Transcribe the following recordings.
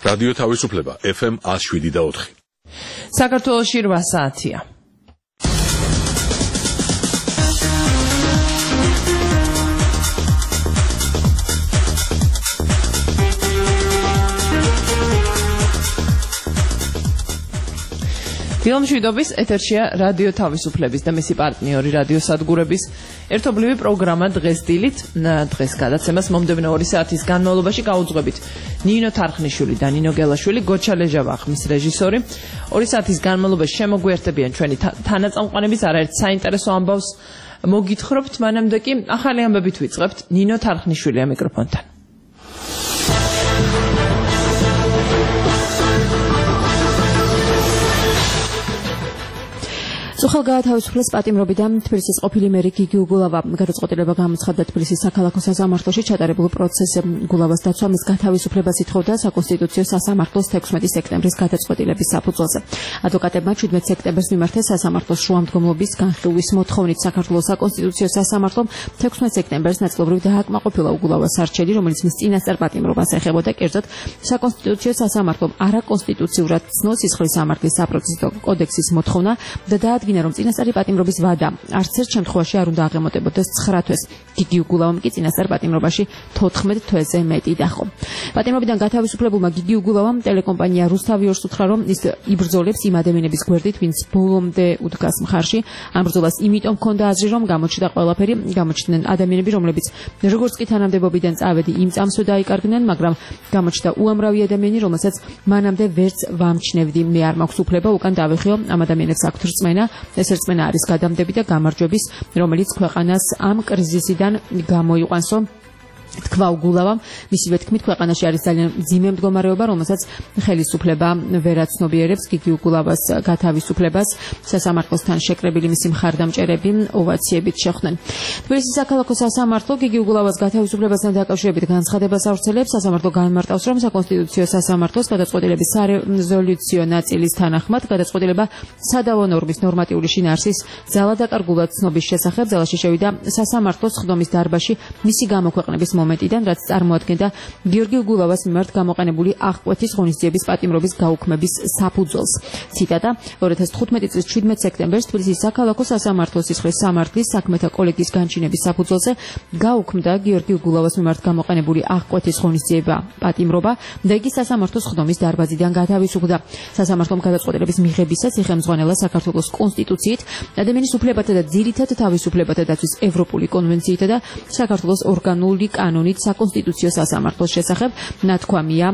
რადიო თავისუფლება FM 107.4. საქართველოში 8 საათია. ფილმშვიდობის ეთერშია რადიო თავისუფლების და მისი პარტნიორი რადიო სადგურების ერთობლივი პროგრამა დღეს დილით. დღეს გადაცემას მომდევნო 2 საათის განმავლობაში გაუძღვებით ნინო თარხნიშვილი და ნინო გელაშვილი, გოჩა ლეჟავახმის რეჟისორი. 2 საათის განმავლობაში შემოგვიერთებიან ჩვენი თანაწამყვანების არაერთ საინტერესო ამბავს მოგითხრობთ, მანამდე კი ახალი ამბებით ვიწყებთ. ნინო თარხნიშვილია მიკროფონთან. სოხალგაა თავისუფლების პატიმრობიდან თბილისის ყოფილი მერი გიგი უგულავა გადაწყვეტილება გამოცხადდა თბილისის საქალაქო სასამართლოში ჩატარებულ პროცესზე. გულავას დაცვა მის გათავისუფლებას ითხოვდა საკონსტიტუციო სასამართლოს 16 სექტემბრის გადაწყვეტილების საფუძველზე. ადვოკატებმა 17 სექტემბერს მიმართეს სასამართლოს შუამდგომლობის განხილვის მოთხოვნით. საქართველოს საკონსტიტუციო სასამართლომ 16 სექტემბერს ნაწილობრივ დააკმაყოფილა უგულავას არჩევანი, რომელიც მის წინასწარ პატიმრობას ეხებოდა. კერძოდ, საკონსტიტუციო სასამართლომ არაკონსტიტუციურად ცნო სისხლის სამართლის საპროცესო კოდექსის მოთხოვნა და დაადგინა, რომ წინასწარი პატიმრობის ვადა არც ერთ შემთხვევაში არ უნდა აღემატებოდეს 9 თვეს. გიგი უგულავამ კი წინასწარ პატიმრობაში 14 თვეზე მეტი დახო. პატიმრობიდან გათავისუფლებულმა გიგი უგულავამ ტელეკომპანია რუსთავი ორს უთხრა, რომ ის იბრძოლებს იმ ადამიანების გვერდით, ვინც ბოლომდე უდგას მხარში. ამ ბრძოლას იმიტომ ჰქონდა აზრი, რომ გამოჩნდა ყველაფერი, გამოჩნდნენ ადამიანები, რომლებიც როგორც კი თანამდებობიდან წავედი, იმ წამსვე დაიკარგნენ, მაგრამ გამოჩნდა უამრავი ადამიანი, რომელსაც მანამდე ვერც ვამჩნევდი. მე არ მაქვს უფლება უკან დავეხიო, ამ ადამიანებს აქვთ რწმენა. ეს რწმენა არის გადამდები და გამარჯვების, რომელიც ქვეყანას ამ კრიზისიდან გამოიყვანსო. თქვა უგულავამ, მისივე თქმით, ქვეყანაში არის ძალიან მძიმე მდგომარეობა, რომელსაც ხელისუფლება ვერ აცნობიერებს. გიგი უგულავას გათავისუფლებას სასამართლოსთან შეკრებილი მისი მხარდამჭერები ოვაციებით შეხვდნენ. თბილისის საქალაქო სასამართლო გიგი უგულავას გათავისუფლებასთან დაკავშირებით განცხადებას ავრცელებს. სასამართლო განმარტავს, რომ საკონსტიტუციო სასამართლოს გადაწყვეტილების სარეზოლუციო ნაწილის თანახმად გადაწყვეტილება სადავო ნორმის ნორმატიული შინაარსის ძალადაკარგულად ცნობის შესახებ ძალაში შევიდა სასამართლოს ხდომის დარბაზში მისი გამოქვეყნების მომენტიდან, რაც წარმოადგენდა გიორგი უგულავას მიმართ გამოყენებული აღკვეთის ღონისძიების პატიმრობის გაუქმების საფუძველს. ციტატა: 2015 წლის 17 სექტემბერს თბილისის საქალაქო სასამართლოს სისხლის სამართლის საქმეთა კოლეგიის განჩინების საფუძველზე გაუქმდა გიორგი უგულავას მიმართ გამოყენებული აღკვეთის ღონისძიება პატიმრობა და იგი სასამართლოს ხდომის დარბაზიდან გათავისუფლდა. სასამართლომ გადაწყვეტილების მიღებისას იხელმძღვანელა საქართველოს კონსტიტუციით, ადამიანის უფლებათა და ძირითად თავისუფლებათა დაცვის ევროპული კონვენციითა და საქართველოს ორგანული კანონით საკონსტიტუციო სასამართლოს შესახებ. ნათქვამია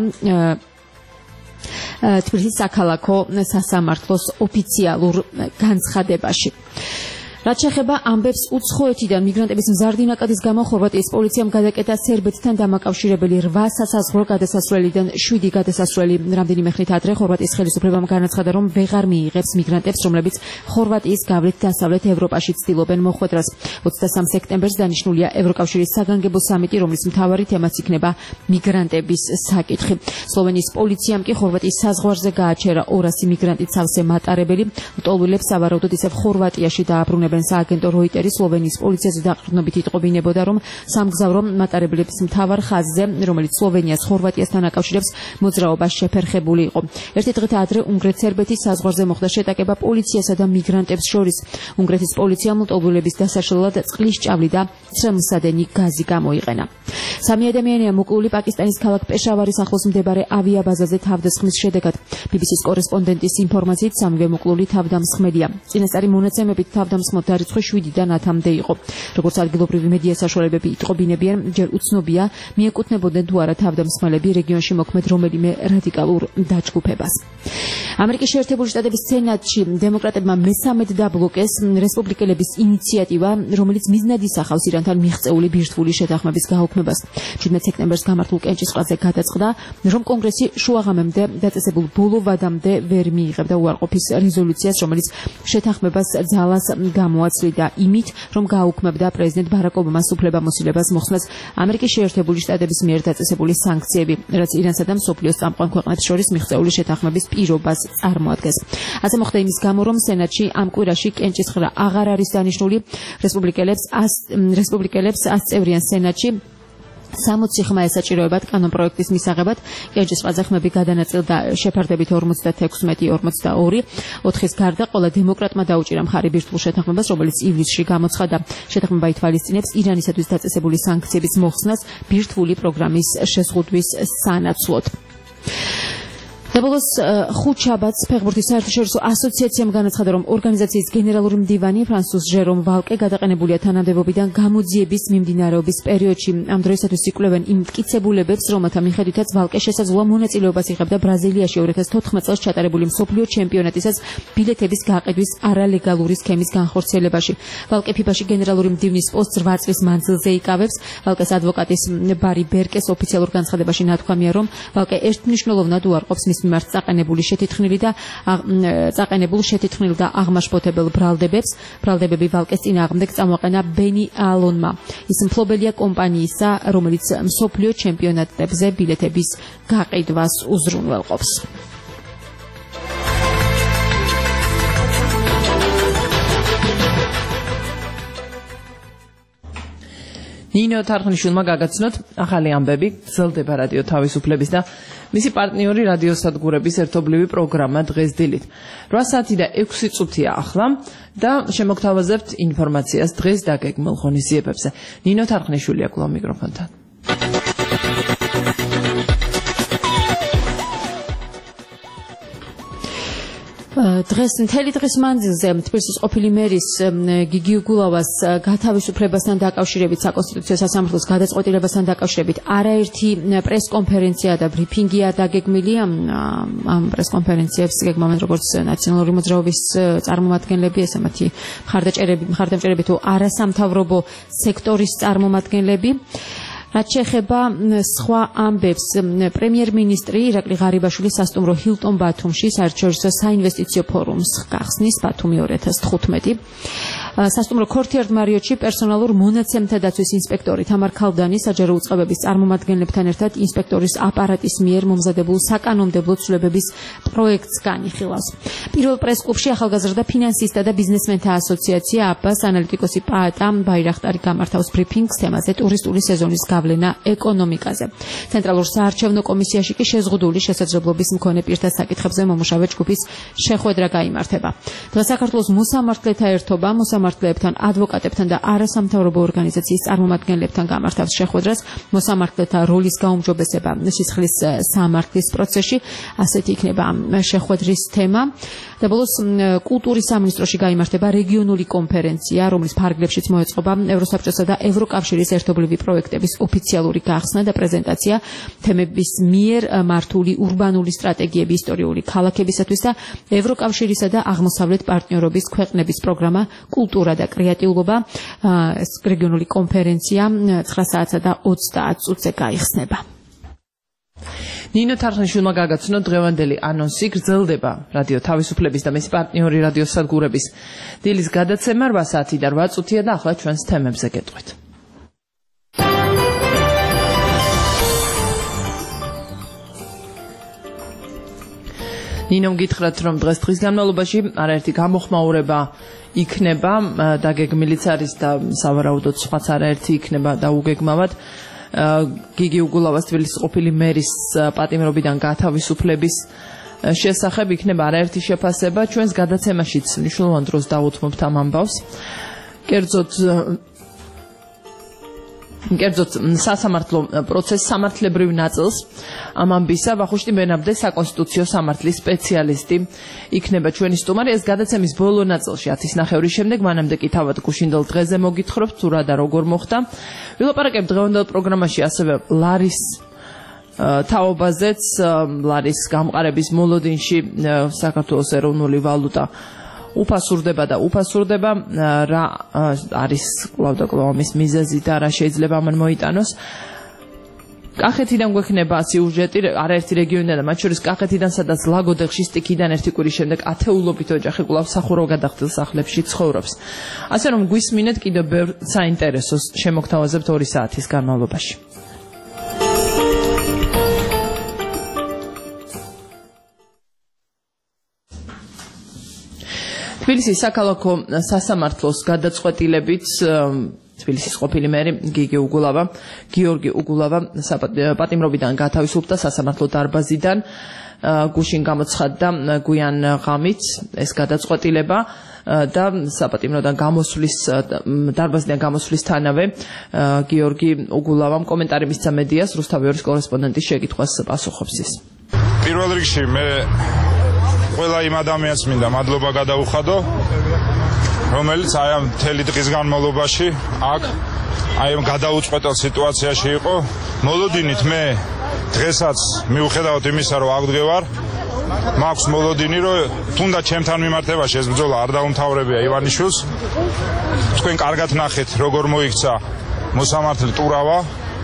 თბილისის საქალაქო სასამართლოს ოფიციალურ განცხადებაში. რაც შეეხება ამბებს უცხოეთიდან მიგრანტების მზარდი ნაკადის გამო ხორვატიის პოლიციამ გადაკეთა სერბეთთან დამაკავშირებელი 8 სასაზღვრო გადასასვლელიდან 7 გადასასვლელი. რამდენიმე ხნით ადრე ხორვატიის ხელისუფლებამ განაცხადა, რომ ვეღარ მიიღებს მიგრანტებს, რომლებიც ხორვატიის გავლით დასავლეთ ევროპაში ცდილობენ მოხვედრას. 23 სექტემბერს დანიშნულია ევროკავშირის საგანგებო სამიტი, რომლის მთავარი თემაც იქნება მიგრანტების საკითხი. სლოვენიის პოლიციამ კი ხორვატიის საზღვარზე გააჩერა 200 მიგრანტის სავსე მატარებელი. ლტოლვილებს სავარაუდოდ ისევ ხორვატიაში დააბრუნებენ. სააგენტო როიტერი სლოვენიის პოლიციაზე დაყრდნობით იტყობინებოდა, რომ სამგზავრო მატარებლების მთავარ ხაზზე, რომელიც სლოვენიას ხორვატიასთან აკავშირებს, მოძრაობა შეფერხებული იყო. ერთი დღით ადრე უნგრეთ-სერბეთის საზღვარზე მოხდა შეტაკება პოლიციასა და მიგრანტებს შორის. უნგრეთის პოლიციამ ლტოლვილების დასაშლელად წყლის ჭავლი და ცრემლსადენი გაზი გამოიყენა. 3 ადამიანია მოკლული პაკისტანის ქალაქ პეშავარის ახლოს მდებარე ავიაბაზაზე თავდასხმის შედეგად. BBC-ის კორესპონდენტის ინფორმაციით, 3 მოკლული თავდამსხმელია. წინასწარი მონაცემებით თავდამსხმელთა რიცხვი 7-დან 10-მდე იყო. როგორც ადგილობრივი მედია საშუალებები იტყობინებიან, ჯერ უცნობია მიეკუთვნებოდნენ თუ არა თავდამსხმელები რეგიონში მოქმედ რომელიმე რადიკალურ დაჯგუფებას. ამერიკის შეერთებული შტატების სენატში დემოკრატებმა მესამედ დაბლოკეს რესპუბლიკელების ინიციატივა, რომელიც მიზნად ისახავს ირანთან მიღწეული ბირთვული შეთანხმების გაუქმებას. 17 სექტემბერს გამართულ კენჭისყრაზე გადაწყდა, რომ კონგრესი შუაღამემდე დაწესებულ ბოლო ვადამდე ვერ მიიღებდა უარყოფის რეზოლუციას, რომელიც შეთანხმებას ძალას გამოაცვლიდა იმით, რომ გააუქმებდა პრეზიდენტ ბარაკ ობამას უფლებამოსილებას მოხსნას ამერიკის შეერთებული შტატების მიერ დაწესებული სანქციები, რაც ირანსა და მსოფლიოს წამყვან ქვეყნებს შორის მიღწეული შეთანხმების პირობას წარმოადგენს. ასე მოხდა იმის გამო, რომ სენატში ამ კვირაში კენჭისყრა აღარ არის დანიშნული. რესპუბლიკელებს 100 წევრიან სენატში 60 ხმა ესაჭიროებათ კანონპროექტის მისაღებად. კერძის ყაზახმები გადანაწილდა შეფარდებით 56-42, 4-ის გარდა ყველა დემოკრატმა დაუჭირა მხარი ბირთვულ შეთანხმებას, რომელიც ივლისში გამოცხადა. შეთანხმება ითვალისწინებს ირანისათვის დაწესებული სანქციების მოხსნას ბირთვული პროგრამის შეზღუდვის სანაცვლოდ. Დაბოლოს ხუთშაბათს ფეხბურთის საერთაშორისო ასოციაციამ განაცხადა, რომ ორგანიზაციის გენერალური მდივანი ფრანსუს ჟერომ ვალკე გადაყენებულია თანამდებობიდან გამოძიების მიმდინარეობის პერიოდში. ამ დროისათვის იკვლევენ იმ მტკიცებულებებს, რომელთა მიხედვითაც ვალკე შესაძლოა მონაწილეობას იღებდა ბრაზილიაში 2014 წელს ჩატარებული მსოფლიო ჩემპიონატისას ბილეთების გაყიდვის არალეგალური სქემის განხორციელებაში. ვალკე ფიფაში გენერალური მდივნის პოსტს 8 წლის მანძილზე იკავებს. ვალკეს ადვოკატის ბარი ბერკეს ოფიციალურ განცხადებაში ნათქვამია, რომ ვალკე ერთმნიშვნელოვნად უარყოფს მის მიმართ წაყენებულ შეთითხნილ და აღმაშფოთებელ ბრალდებები ვალკეს წინააღმდეგ წამოაყენა ბენი ალონმა. ის მფლობელია კომპანიისა, რომელიც მსოფლიო ჩემპიონატებზე ბილეთების გაყიდვას უზრუნველყოფს. ნინო თარხნიშვილმა გაგაცნოთ ახალი ამბები, გრძელდება რადიო თავისუფლების და მისი პარტნიორი რადიოსადგურების ერთობლივი პროგრამა დღეს დილით. 8 საათი და 6 წუთია ახლა და შემოგთავაზებთ ინფორმაციას დღეს დაგეგმილ ღონისძიებებზე. ნინო თარხნიშვილია კვლავ მიკროფონთან. დღეს მთელი დღის მანძილზე თბილისის ყოფილი მერის გიგი უგულავას გათავისუფლებასთან დაკავშირებით, საკონსტიტუციო სასამართლოს გადაწყვეტილებასთან დაკავშირებით არაერთი პრესკონფერენცია და ბრიფინგია დაგეგმილი. ამ პრესკონფერენციებს გეგმავენ როგორც ნაციონალური მოძრაობის წარმომადგენლები, ესე მათი მხარდამჭერები თუ არასამთავრობო სექტორის წარმომადგენლები. რაც შეეხება სხვა ამბებს, პრემიერ-მინისტრი ირაკლი ღარიბაშვილი სასტუმრო ჰილტონ ბათუმში საერთაშორისო საინვესტიციო ფორუმს გახსნის ბათუმი 2015. სასტუმრო ქორთიარდ მარიოტში პერსონალურ მონაცემთა დაცვის ინსპექტორი თამარ ქალდანი საჯარო უწყებების წარმომადგენლებთან ერთად ინსპექტორის აპარატის მიერ მომზადებულ საკანონმდებლო ცვლილებების პროექტს განიხილავს. პირველ პრესკლუბში ახალგაზრდა ფინანსისტთა და ბიზნესმენთა ასოციაცია აბას ანალიტიკოსი პაატა ბაირახტარი გამართავს ბრიფინგს თემაზე ტურისტული სეზონის გავლენა ეკონომიკაზე. ცენტრალურ საარჩევნო კომისიაში კი შეზღუდული შესაძლებლობის მქონე პირთა საკითხებზე მომუშავე ჯგუფის შეხვედრა გაიმართება. დღეს საქართველოს მოსამართლეთა ერთობა მოსამართლეებთან, ადვოკატებთან და არასამთავრობო ორგანიზაციის წარმომადგენლებთან გამართავს შეხვედრას მოსამართლეთა როლის გაუმჯობესება სისხლის სამართლის პროცესში. ასეთი იქნება ამ შეხვედრის თემა. დაბოლოს კულტურის სამინისტროში გაიმართება რეგიონული კონფერენცია, რომლის ფარგლებშიც მოეწყობა ევროსაბჭოსა და ევროკავშირის ერთობლივი პროექტების ოფიციალური გახსნა და პრეზენტაცია თემების მიერ მართული ურბანული სტრატეგიები ისტორიული ქალაქებისათვის და ევროკავშირისა და აღმოსავლეთ პარტნიორობის ქვეყნების პროგრამა კულტურა და კრეატიულობა. რეგიონული კონფერენცია 9 საათსა და 30 წუთზე გაიხსნება. ნინო თარხნიშვილმა გაგაცნო დღევანდელი ანონსი, გრძელდება რადიო თავისუფლების და მისი პარტნიორი რადიოსადგურების დილის გადაცემა 8 საათი და 8 წუთია და ახლა ჩვენს თემებზე გეტყვით. ნინომ გითხრათ, რომ დღის განმავლობაში არაერთი გამოხმაურება იქნება, დაგეგმილიც არის და სავარაუდოდ სხვაც არაერთი იქნება და უგეგმავად. გიგი უგულავას თბილისის ყოფილი მერის პატიმრობიდან გათავისუფლების შესახებ იქნება არაერთი შეფასება. ჩვენს გადაცემაშიც მნიშვნელოვან დროს დავუთმობთ ამ ამბავს. კერძოდ სასამართლო პროცესს სამართლებრივ ნაწილს ამ ამბისა ვახუშტი ბენაბდე საკონსტიტუციო სამართლის სპეციალისტი იქნება ჩვენი სტუმარი. ეს გადაცემის ბოლო ნაწილში 10:30 შემდეგ, მანამდე კი თავად გუშინდელ დღეზე მოგითხრობთ თუ რა და როგორ მოხდა. ვილაპარაკებთ დღევანდელ პროგრამაში ასევე ლარის თაობაზეც, ლარის გამყარების მოლოდინში საქართველოს ეროვნული ვალუტა უფასურდება და უფასურდება, რა არის კვლავ და კვლავ ამის მიზეზი და რა შეიძლება ამან მოიტანოს. კახეთიდან გვექნება სიუჟეტი, არაერთი რეგიონიდან და მათ შორის კახეთიდან, სადაც ლაგოდეხში სტიქიდან ერთი კვირის შემდეგ ათეულობით ოჯახი კვლავ სახურავ გადახდილ სახლებში ცხოვრობს. ასე რომ გვისმინეთ კიდევ ბევრ საინტერესოს შემოგთავაზებთ 2 საათის განმავლობაში. თბილისის საქალაქო სასამართლოს გადაწყვეტილებით თბილისის ყოფილი მერი გიორგი უგულავა პატიმრობიდან გათავისუფლდა სასამართლო დარბაზიდან გუშინ გამოცხადდა გვიან ღამით ეს გადაწყვეტილება და საპატიმროდან გამოსვლის დარბაზიდან გამოსვლისთანავე გიორგი უგულავამ კომენტარი მისცა მედიას რუსთავის კორესპონდენტის შეკითხვას პასუხობს ის. პირველ რიგში მე ყველა იმ ადამიანს მინდა მადლობა გადაუხადო, რომელიც აი ამ მთელი დღის განმავლობაში აქ აი ამ გადაუწყვეტელ სიტუაციაში იყო. მოლოდინით მე დღესაც მიუხედავად იმისა, რომ აღდგევარ, მაქვს მოლოდინი, რომ თუნდაც ჩემთან მიმართებაში ეს ბრძოლა არ დაუმთავრებია ივანიშვილს. თქვენ კარგად ნახეთ, როგორ მოიქცა მოსამართლე ტურავა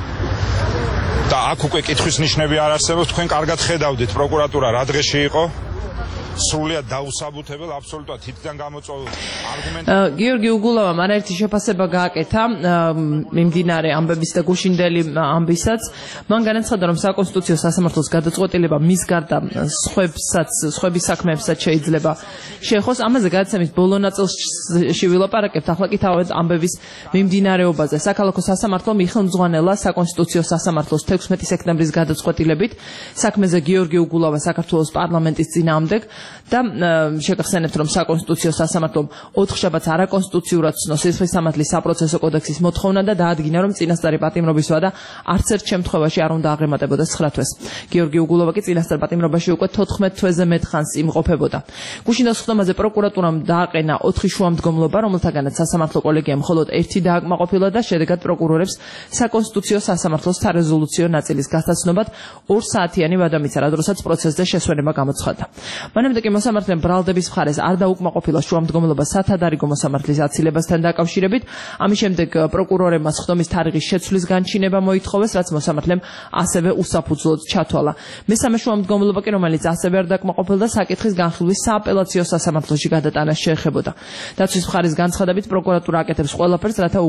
და აქ უკვე კითხვის ნიშნები არ არსებობს. თქვენ კარგად ხედავდით პროკურატურა რა დღეში იყო. სრულიად დაუსაბუთებელ, აბსოლუტურად თითიდან გამოწვეულ არგუმენტებს. გიორგი უგულავამ არაერთი შეფასება გააკეთა მიმდინარე ამბების და გუშინდელი ამბისაც. მან განაცხადა, რომ საკონსტიტუციო სასამართლოს გადაწყვეტილება მის გარდა სხვების საქმეებსაც შეიძლება შეეხოს. ამაზე გადაცემის ბოლო ნაწილში ვილაპარაკებთ. ახლა კი თავად ამბების მიმდინარეობაზე. საქალაქო სასამართლომ იხელმძღვანელა საკონსტიტუციო სასამართლოს 16 სექტემბრის გადაწყვეტილებით საქმეზე გიორგი უგულავა საქართველოს პარლამენტის წინააღმდეგ და შეგახსენებთ, რომ საკონსტიტუციო სასამართლომ 4 შაბათს არაკონსტიტუციურად ცნო სისხლისამართლის საპროცესო კოდექსის მოთხოვნა და დაადგინა, რომ წინასწარი პატიმრობის ვადა არც ერთ შემთხვევაში არ უნდა აღემატებოდეს 9 თვეს. გიორგი უგულავა კი წინასწარ პატიმრობაში უკვე 14 თვეზე მეტ ხანს იმყოფებოდა. გუშინდელ სხდომაზე პროკურატურამ დააყენა 4 შუამდგომლობა, რომელთაგანაც სასამართლო კოლეგიამ მხოლოდ 1 დააკმაყოფილა და შედეგად პროკურორებს საკონსტიტუციო სასამართლოს სარეზოლუციო ნაწილის გასაცნობად 2 საათიანი ვადა მისცა, რადგანაც პროცესზე შესვენება გამოცხადდა. მანამდე კი მოსამართლემ ბრალდების მხარეს არ დაუკმაყოფილა შუამდგომლობა სათადარიგო მოსამართლის აცილებასთან დაკავშირებით. ამის შემდეგ პროკურორებმა სხდომის თარიღის შეცვლის განჩინება მოითხოვეს, რაც მოსამართლემ ასევე უსაფუძვლოდ ჩათვალა. მესამე შუამდგომლობა კი, რომელიც ასევე არ დააკმაყოფილდა, საკითხის განხილვის სააპელაციო სასამართლოში გადატანას შეეხებოდა. დაცვის მხარის განცხადებით პროკურატურა აკეთებდა ყველაფერს, რათა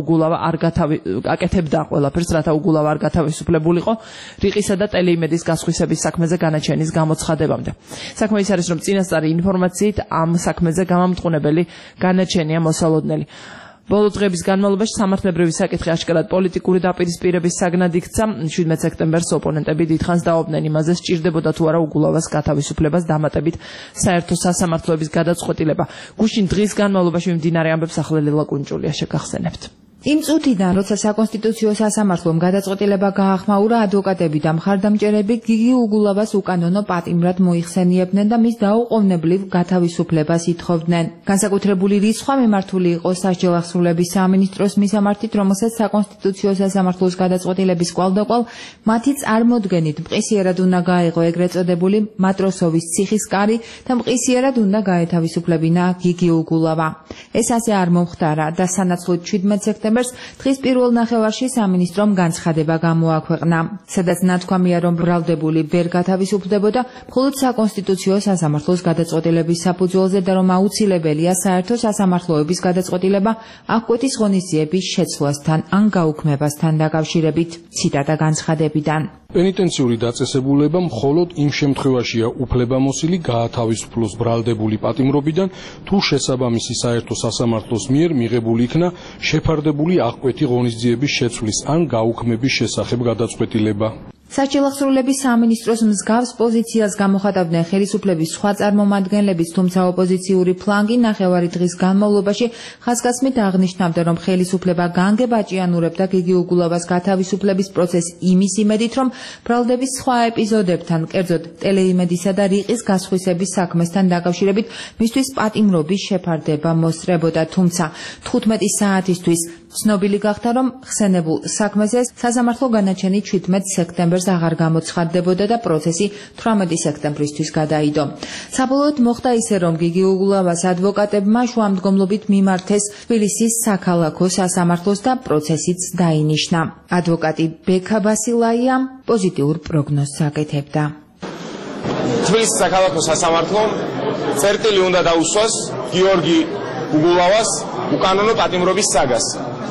უგულავა არ გათავისუფლებულიყო რიყისა და ტელეიმედის გასხვისების საქმეზე განაჩენის გამოცხადებამდე. საქმე ის არის, რომ წინასწარი ინფორმაციით ამ საქმეზე გამამტყუნებელი განაჩენია მოსალოდნელი. ბოლო დღეების განმავლობაში სამართლებრივი საკითხი აშკარად პოლიტიკური დაპირისპირების საგნად იქცა. 17 სექტემბერს ოპონენტები დიდხანს დაობდნენ იმაზე, სჭირდებოდა თუ არა უგულავას გათავისუფლებას დამატებით საერთო სასამართლოების გადაწყვეტილება. გუშინ დღის განმავლობაში მიმდინარე ამბებს ახლა ლელა კუნჭულია შეგახსენებთ. იმ წუთიდან, როცა საკონსტიტუციო სასამართლომ გადაწყვეტილება გაახმაურა, ადვოკატები და მხარდამჭერები გიგი უგულავას უკანონო პატიმრად მოიხსენიებდნენ და მის დაუყოვნებლივ გათავისუფლებას ითხოვდნენ. განსაკუთრებული რიცხვა მიმართული იყო სასჯელახსრულების სამინისტროს მისამართით, რომელსაც საკონსტიტუციო სასამართლოს გადაწყვეტილების კვალდაკვალ მათი წარმოდგენით მყისიერად უნდა გაეღო ეგრეთ წოდებული მატროსოვის ციხის კარი და მყისიერად უნდა გაეთავისუფლებინა გიგი უგულავა. ეს ასე არ მომხდარა და სანაცვლოდ 17 სექტემბერს დღის პირველ ნახევარში სამინისტრომ განცხადება გამოაქვეყნა, სადაც ნათქვამია, რომ ბრალდებული ვერ გათავისუფლდებოდა მხოლოდ საკონსტიტუციო სასამართლოს გადაწყვეტილების საფუძველზე და რომ აუცილებელია საერთო სასამართლოების გადაწყვეტილება აღკვეთის ღონისძიების შეცვლასთან ან გაუქმებასთან დაკავშირებით. ციტატა განცხადებიდან. პენიტენციური დაწესებულება მხოლოდ იმ შემთხვევაშია უფლებამოსილი გაათავისუფლოს ბრალდებული პატიმრობიდან, თუ შესაბამისი საერთო სასამართლოს მიერ მიღებული იქნა შეფარდებული აღკვეთი ღონისძიების შეცვლის ან გაუქმების შესახებ გადაწყვეტილება. სასჯელახსრულების სამინისტროს მსგავს პოზიციას გამოხატავდნენ ხელისუფლების სხვა წარმომადგენლებიც, თუმცა ოპოზიციური ფლანგი ნახევარი დღის განმავლობაში ხაზგასმით აღნიშნავდა, რომ ხელისუფლება განგებაჭიანურებდა გიგი უგულავას გათავისუფლების პროცესს იმის იმედით, რომ ბრალდების სხვა ეპიზოდებთან, კერძოდ ტელეიმედისა და რიყის გასხვისების საქმესთან დაკავშირებით მისთვის პატიმრობის შეფარდება მოსწრებოდა, თუმცა 15 საათისთვის ცნობილი გახდა, რომ ხსენებულ საქმეზე სასამართლო განაჩენი 17 სექტემბერს აღარ გამოცხადდებოდა და პროცესი 18 სექტემბრისთვის გადაიდო. საბოლოოდ მოხდა ისე, რომ გიგი უგულავას ადვოკატებმა შუამდგომლობით მიმართეს თბილისის საქალაქო სასამართლოს და პროცესიც დაინიშნა. ადვოკატი ბექა ბასილაია პოზიტიურ პროგნოზს აკეთებდა. თბილისის საქალაქო სასამართლომ წერტილი უნდა დაუსვას გიორგი უგულავას უკანონო პატიმრობის საგას.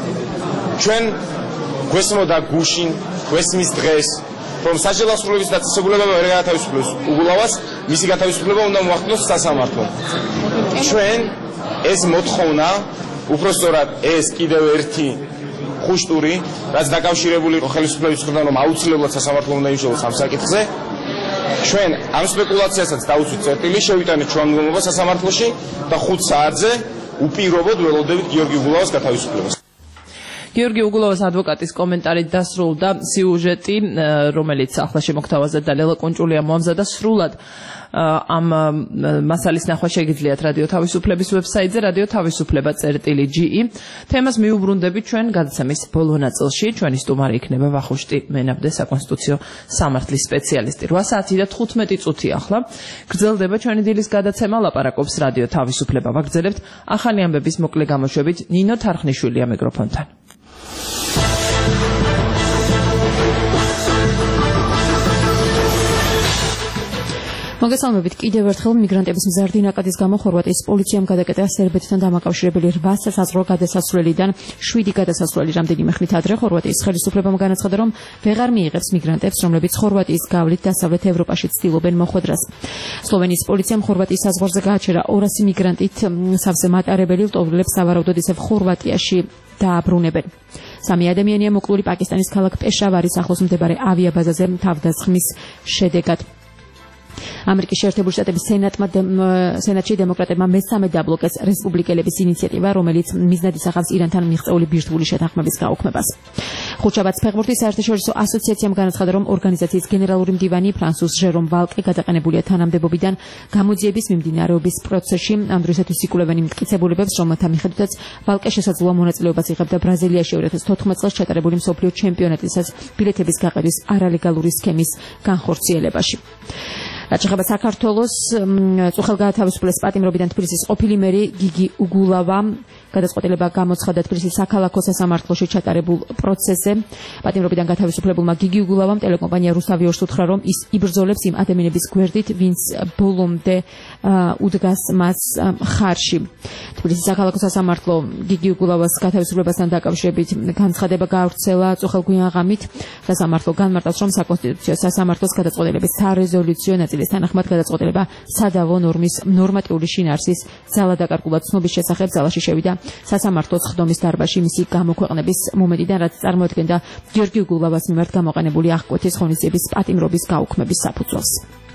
ჩვენ გვესმოდა გუშინ, გვესმის დღეს, რომ სასჯელახსრულების დაწესებულება ვერ გაათავისუფლოს უგულავას, მისი გათავისუფლება უნდა მოახდინოს სასამართლომ. ჩვენ ეს მოთხოვნა, უпростоრად ეს კიდევ ერთი ხუშტური, რაც დაკავშირებული იყო ხელისუფლების მხრიდან, რომ აუცილებლად სასამართლო უნდა იმუშაოს ამ საკითხზე. ჩვენ ამ სპეკულაციასაც დავუწვით წერტილი, შევიტანეთ ჩვეულებრივ სასამართლოში და 5 საათზე უპირობოდ ველოდებით გიორგი უგულავას გათავისუფლებას. გიორგი უგულავას ადვოკატის კომენტარით დასრულდა სიუჟეტი, რომელიც ახლა შემოგთავაზა და ლელა კონჭულია მოამზადა სრულად. ამ მასალის ნახვა შეგიძლიათ რადიო თავისუფლების ვებსაიტზე radio-tavisupleba.ge. თემას მიუბრუნდებით ჩვენ გადაცემის ბოლო ნაწილში. ჩვენი სტუმარი იქნება ვახუშტი მენაბდე, საკონსტიტუციო სამართლის სპეციალისტი. 8 საათი და 15 წუთი ახლა გრძელდება ჩვენი დილის გადაცემა, ლაპარაკობს რადიო თავისუფლება. ვაგრძელებთ ახალი ამბების მოკლე გამოშვებით ნინო თარხნიშვილია მიკროფონთან. მოგესალმებით. კიდევ ერთხელ მიგრანტების მზარდი ნაკადის გამო ხორვატიის პოლიციამ გადაკეტა სერბეთთან დამაკავშირებელი 8 სასაზღვრო გადასასვლელიდან 7 გადასასვლელი რამდენიმე ხნით ადრე. ხორვატიის ხელისუფლებამ განაცხადა, რომ ვეღარ მიიღებს მიგრანტებს, რომლებიც ხორვატიის გავლით დასავლეთ ევროპაში ცდილობენ მოხვედრას. სლოვენიის პოლიციამ ხორვატიის საზღვარზე გააჩერა 200 მიგრანტით სავსე მატარებელი ლტოლვილებს სავარაუდოდ ისევ ხორვატიაში დააბრუნებენ. 3 ადამიანია მოკლული პაკისტანის ქალაქ პეშავარის ახლოს მდებარე ავიაბაზაზე თავდასხმის შედეგად. ამერიკის შეერთებული შტატების სენატში დემოკრატებმა მე-13 დაბლოკეს რესპუბლიკელების ინიციატივა, რომელიც მიზნად ისახავს ირანთან მიღწეული ბირთვული შეთანხმების გაუქმებას. ხუთშაბათს ფეხბურთის საერთაშორისო ასოციაციამ განაცხადა, რომ ორგანიზაციის გენერალური მდივანი ფრანსუს ჟერომ ვალკე გადაყენებულია თანამდებობიდან გამოძიების მიმდინარეობის პროცესში. ამ დროისათვის იკვლევენ იმ მტკიცებულებებს, რომელთა მიხედვითაც ვალკე შესაძლოა მონაწილეობას იღებდა ბრაზილიაში 2014 წელს ჩატარებული მსოფლიო ჩემპიონატისას ბილეთების გაყიდვის არალეგალური სქემის განხორციელებაში. რაც ეხება საქართველოს წუხელგაათავისუფლეს პატიმრობიდან თბილისის ყოფილი მერი გიგი უგულავა გადაწყვეტილება გამოცხადა თბილისის საქალაქო სასამართლოში ჩატარებულ პროცესზე. პატიმრობიდან გათავისუფლებულმა გიგი უგულავამ ტელეკომპანია რუსთავი ორს უთხრა, რომ ის იბრძოლებს იმ ადამიანების გვერდით, ვინც ბოლომდე უდგას მას ხარში. თბილისის საქალაქო სასამართლო გიგი უგულავას გათავისუფლებასთან დაკავშირებით განცხადება გაავრცელა წუხელგვიან ღამით. სასამართლო განმარტავს, რომ საკონსტიტუციო სასამართლოს გადაწყვეტილების სარეზოლუციო ნაწილის თანახმად გადაწყვეტილება სადავო ნორმის ნორმატიული შინაარსის ძალადაკარგულად ცნობის შესახებ ძალაში შევიდა სასამართლოს ხდომის დარბაზში მისი გამოქვეყნების მომენტიდან, რაც წარმოადგენდა გიორგი უგულავას მიმართ გამოყენებული აღკვეთის ღონისძიების პატიმრობის გაუქმების საფუძველს.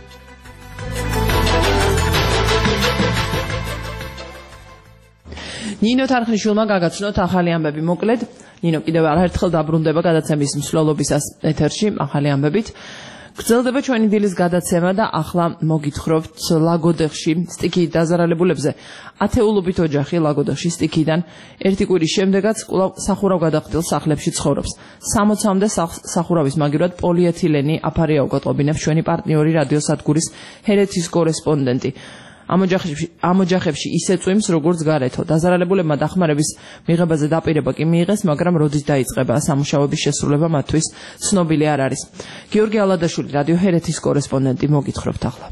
ნინო თარხნიშვილმა გაგაცნოთ ახალი ამბები. მოკლედ, ნინო კიდევ არაერთხელ დაბრუნდება გადაცემის მსვლელობისას ეთერში ახალი ამბებით. გრძელდება ჩვენი დილის გადაცემა და ახლა მოგითხრობთ ლაგოდეხში სტიქიით დაზარალებულებზე. ათეულობით ოჯახი ლაგოდეხში სტიქიდან ერთი კვირის შემდეგაც კვლავ სახურავ გადახდილ სახლებში ცხოვრობს. 60-მდე სახურავის მაგივრად პოლიეთილენი აფარია უკოტყობინებს ჩვენი პარტნიორი რადიოსადგურის ჰერეთის კორესპონდენტი. ამ ოჯახებში ისე წვიმს, როგორც გარეთო. დაზარალებულებმა დახმარების მიღებაზე დაპირება კი მიიღეს, მაგრამ როდის დაიწყება სამუშაოების შესრულება მათთვის ცნობილი არ არის. გიორგი ალადაშვილი, რადიო ჰერეთის კორესპონდენტი, მოგითხრობთ ახლა.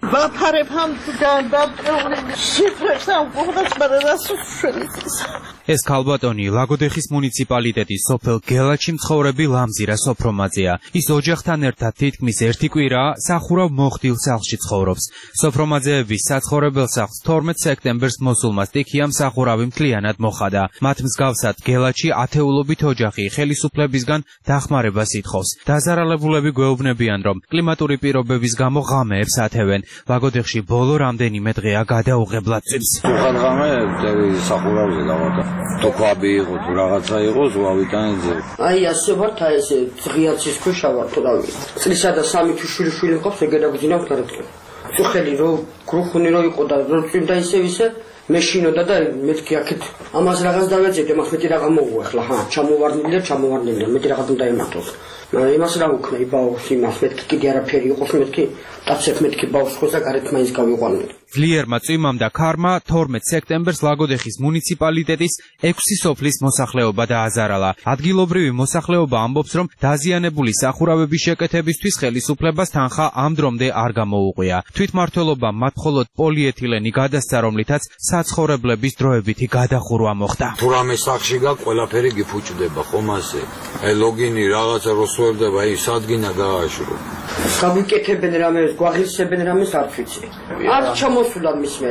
ეს ქალბატონი ლაგოდეხის მუნიციპალიტეტის სოფელ გელაჩი მცხოვრები ლამზირა სოფრომაძეა. ის ოჯახთან ერთად თითქმის ერთი კვირაა სახურავ მოხდილ სახლში ცხოვრობს. სოფრომაძეების საცხოვრებელ სახლს 12 სექტემბერს მოსულმა სტიქიამ სახურავი მთლიანად მოხადა. მათ მსგავსად გელაჩი ათეულობით ოჯახი ხელისუფლებისგან დახმარებას ითხოვს. დაზარალებულები გვეუბნებიან, რომ კლიმატური პირობების გამო ღამეებს ათევენ. ლაგოდეხში ბოლო რამდენიმე დღეა გადაუღებლად წვიმს. ღამე სახურავზე გავარდა. თუ კვაბი იყო, თუ რაღაცა იყო, ზვავიდან ზე. აი ასე ვარ და ესე ღიაცის ქვეშა ვარ, თუ რავი. წლისა და 3 შვილი მყავს, ეგედა გძინავ გადაგწევ. წუხელი რო გრუხუნი რო იყო და რო წვიმდა ისე მეშინოდა და მეთქი აქეთ ამას რაღაც დავეძებდი, მას მეტი რაღა მოუღო ახლა, ჩამოვარდნილი და მეტი რაღაც უნდა იმართოს. იმას რა უქნა იბაოს იმას მეთქი კიდე არაფერი იყოს, მეთქი კაცებს მეთქი ბავშვს ხოს და გარეთ მაინც გავიყვანო. ძლიერმა წვიმამ და ქარმა 12 სექტემბერს ლაგოდეხის მუნიციპალიტეტის 6 სოფლის მოსახლეობა დააზარალა. ადგილობრივი მოსახლეობა ამბობს, რომ დაზიანებული სახურავების შეკეთებისთვის ხელისუფლებას თანხა ამ დრომდე არ გამოუღვია. თვითმმართველობამ მათ მხოლოდ პოლიეთილენი გადასცა, რომლითაც საცხოვრებლების დროებითი გადახურვა მოხდა. თუ რამე სახში გაქვს, ყველაფერი გიფუჭდება, ხომ ასე? აი ლოგინი რაღაცა როსვებდება, აი სადგინა გააშრო. გამიკეთებენ რამეს, გვაღირსებენ რამეს არ ვიცი. არ ჩამოსულა მის მერე.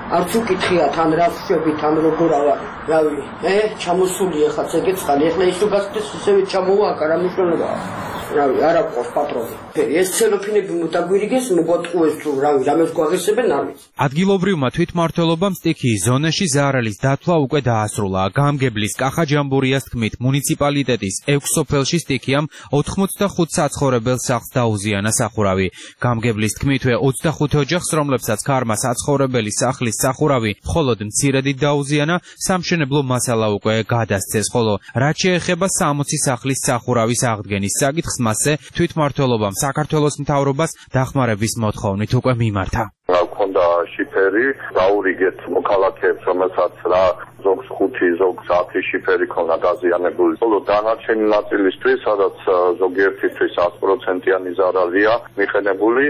არც უკითხია თან რა ვშვები თან როგორ ავარ რავი ჩამოსული ხა წეგეცხალი ეხლა ისო გასწეს ისევე ჩამოვაკა რა მნიშვნელობაა რავი არა ყავს პატრონი ეს ცელოფინები მოდაგვირიგეს მოგვატყუეს თუ რავი რამეს გვაღისებენ არ ვიცი ადგილობრივმა თვითმმართველობამ სტიქიის ზონაში ზარალის დათვლა უკვე დაასრულა. გამგებლის კახაჯამბურიას თქმით, მუნიციპალიტეტის 6 სოფელში სტიქიამ 85 საცხოვრებელ სახლს დაუზიანა სახურავი. გამგებლის თქმითვე 25 ოჯახს, რომლებსაც ქარმა საცხოვრებელი სახლის სახურავი მხოლოდ მცირედით დაუზიანა, სამშენებლო მასალა უკვე გადასცეს, ხოლო რაც შეეხება 60 სახლის სახურავის აღდგენის საკითხს, მასზე თვითმმართველობამ საქართველოს მთავრობას დახმარების მოთხოვნით უკვე მიმართა. Ქონდა შიფერი, დაურიგეთ მოქალაქეებს, რომელსაც რა ზოგს 5, ზოგს 10 შიფერი ქონდა დაზიანებული. ხოლო დანარჩენი ნაწილისთვის, სადაც ზოგიერთისთვის 100%-იანი ზარალია მიხენებული,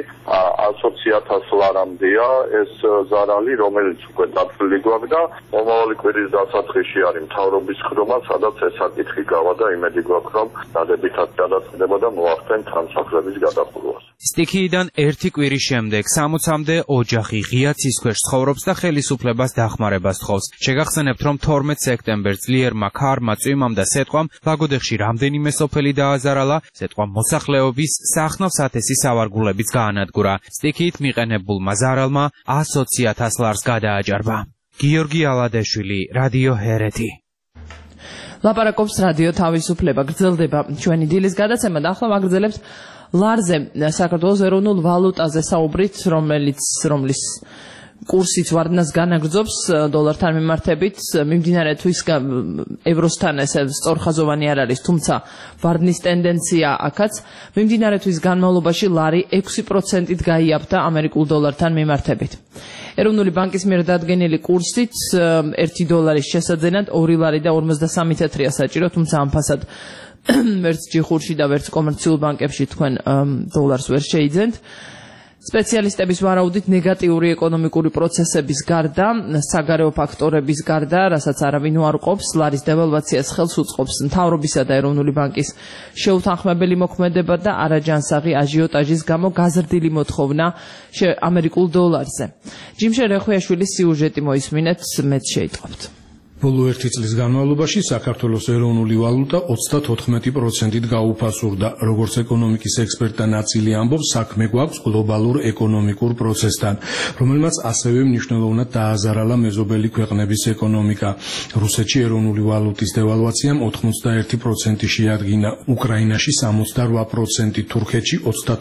120,000 ლარამდეა ეს ზარალი, რომელიც უკვე დათვლილი გვაქვს და მომავალი კვირის დასაწყისში არის მთავრობის ხდომა, სადაც ეს საკითხი გავა და იმედი გვაქვს, რომ დადებითად გადაწყდება და მოახდენ თანსახლების გადახურვას. სტიქიიდან ერთი კვირის შემდეგ 60-მდე ოჯახი ღია ცის ქვეშ ცხოვრობს და ხელისუფლებას დახმარებას თხოვს. შეგახსენებთ, რომ 12 სექტემბერს ძლიერმა ქარმა წვიმამ და სეტყვამ ლაგოდეხში რამდენიმე სოფელი დააზარალა, სეტყვამ მოსახლეობის სახნავ სათესის სავარგულებიც გაანადგურა. სტიქიით მიყენებულმა ზარალმა 120,000 ლარს გადააჭარბა. გიორგი ალადეშვილი, რადიო ჰერეთი. ლაპარაკობს რადიო თავისუფლება. გრძელდება ჩვენი დილის გადაცემა და ახლა ვაგრძელებთ ლარზე, საქართველოს ეროვნულ ვალუტაზე საუბრით, რომლის კურსიც ვარდნას განაგრძობს დოლართან მიმართებით, მიმდინარე თუ ის ევროსთან ესე სწორხაზოვანი არ არის, თუმცა ვარდნის ტენდენცია აქაც, მიმდინარე თუ ის განმავლობაში ლარი 6%-ით გაიაფთა ამერიკულ დოლართან მიმართებით. ეროვნული ბანკის მიერ დადგენილი კურსით 1 დოლარის შესაძენად 2 ლარი და 53 ცენტია საჭირო, თუმცა ამ ფასად ვერც ჯიხურში და ვერც კომერციულ ბანკებში თქვენ დოლარს ვერ შეიძენთ. სპეციალისტების ვარაუდით ნეგატიური ეკონომიკური პროცესების გარდა, საგარეო ფაქტორების გარდა, რასაც არავინ უარყოფს, ლარის დევალვაციას ხელს უწყობს მთავრობისა და ეროვნული ბანკის შეუთანხმებელი მოქმედება და არაჯანსაღი აჟიოტაჟის გამო გაზრდილი მოთხოვნა ამერიკულ დოლარზე. ჯიმშე რეხვიაშვილის სიუჟეტი მოისმინეთ, მეც შეიტყობთ. ბოლო 1 წლის განმავლობაში საქართველოს ეროვნული ვალუტა 34%-ით გაუფასურდა. როგორც ეკონომიკის ექსპერტთა ნაწილი ამბობს, საქმე გვაქვს გლობალურ ეკონომიკურ პროცესთან, რომელმაც ასევე მნიშვნელოვნად დააზარალა მეზობელი ქვეყნების ეკონომიკა. რუსეთში ეროვნული ვალუტის დევალვაციამ 81% შეადგინა, უკრაინაში 68%, თურქეთში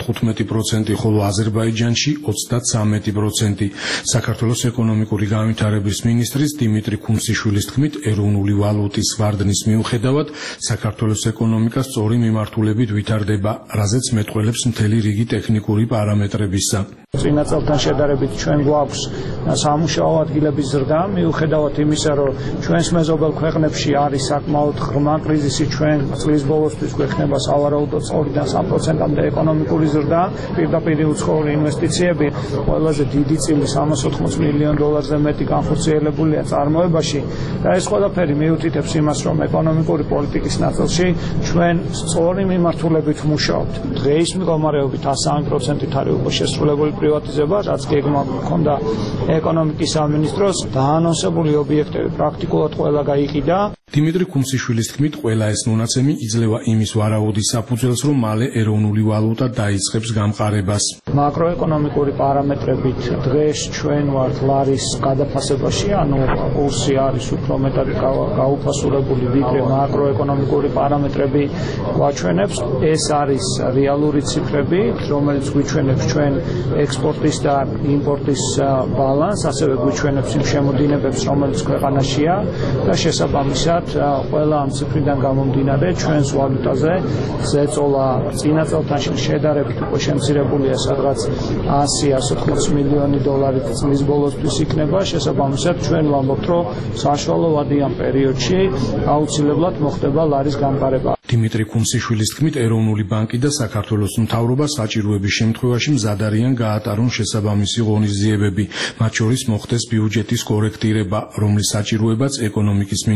35%, ხოლო აზერბაიჯანში 33%. საქართველოს ეკონომიკური განვითარების მინისტრის დიმიტრი ქუმსიშვილის თქმით, ეროვნული ვალუტის ვარდნის მიუხედავად, საქართველოს ეკონომიკა სწორი მიმართულებით ვითარდება, რაზეც მეტყველებს მთელი რიგი ტექნიკური პარამეტრებისა. წინა წელთან შედარებით ჩვენ გვაქვს სამუშაო ადგილების ზრდა, მიუხედავად იმისა, რომ ჩვენს მეზობელ ქვეყნებში არის საკმაოდ ღრმა კრიზისი, ჩვენ წლის ბოლოსთვის გვექნება სავარაუდოდ 2-დან 3%-მდე ეკონომიკური ზრდა, პირდაპირ უცხოური ინვესტიციები ყველაზე დიდი წილი 380 მილიონ დოლარზე მეტი განხორციელებულია წარმოებაში. და ეს ყველაფერი მიუთითებს იმას, რომ ეკონომიკური პოლიტიკის ნაწილში ჩვენ სწორი მიმართულებით ვმუშაობთ. დღეის მდგომარეობით 103%-ით არის უკვე შესრულებული პრივატიზება, რაც გეგმა ჰქონდა ეკონომიკის სამინისტროს, დაანონსებული ობიექტები პრაქტიკულად ყველა გაიყიდა. დიმიტრი ქუმსიშვილის თქმით, ყველა ეს მონაცემი იძლევა იმის ვარაუდის საფუძველს, რომ მალე ეროვნული ვალუტა დაიწყებს გამყარებას. მაკროეკონომიკური პარამეტრებით დღეს ჩვენ ვართ ლარის გადაფასებაში, ანუ კურსი არის უფრო მეტად გაუფასურებული, ვიდრე მაკროეკონომიკური პარამეტრები გვაჩვენებს. ეს არის რეალური ციფრები, რომელიც გვიჩვენებს ჩვენ ექსპორტის და იმპორტის ბალანს, ასევე გვიჩვენებს იმ შემოდინებებს, რომელიც ქვეყანაშია და შესაბამისად ყველა ამ ციფრიდან გამომდინარე ჩვენს ვალუტაზე ზეწოლა წინა წელთან შედარებით უკვე შემცირებულია, სადღაც 100-180 მილიონი დოლარი წლის ბოლოსთვის იქნება. შესაბამისად ჩვენ ვამბობთ, რომ საშუალო ვადიან პერიოდში აუცილებლად მოხდება ლარის გამყარება. დიმიტრი ქუმსიშვილის თქმით, ეროვნული ბანკი და საქართველოს მთავრობა საჭიროების შემთხვევაში მზად არიან გაატარონ შესაბამისი ღონისძიებები, მათ შორის მოხდეს ბიუჯეტის კორექტირება, რომლის საჭიროებაც ეკონომიკის მინისტრის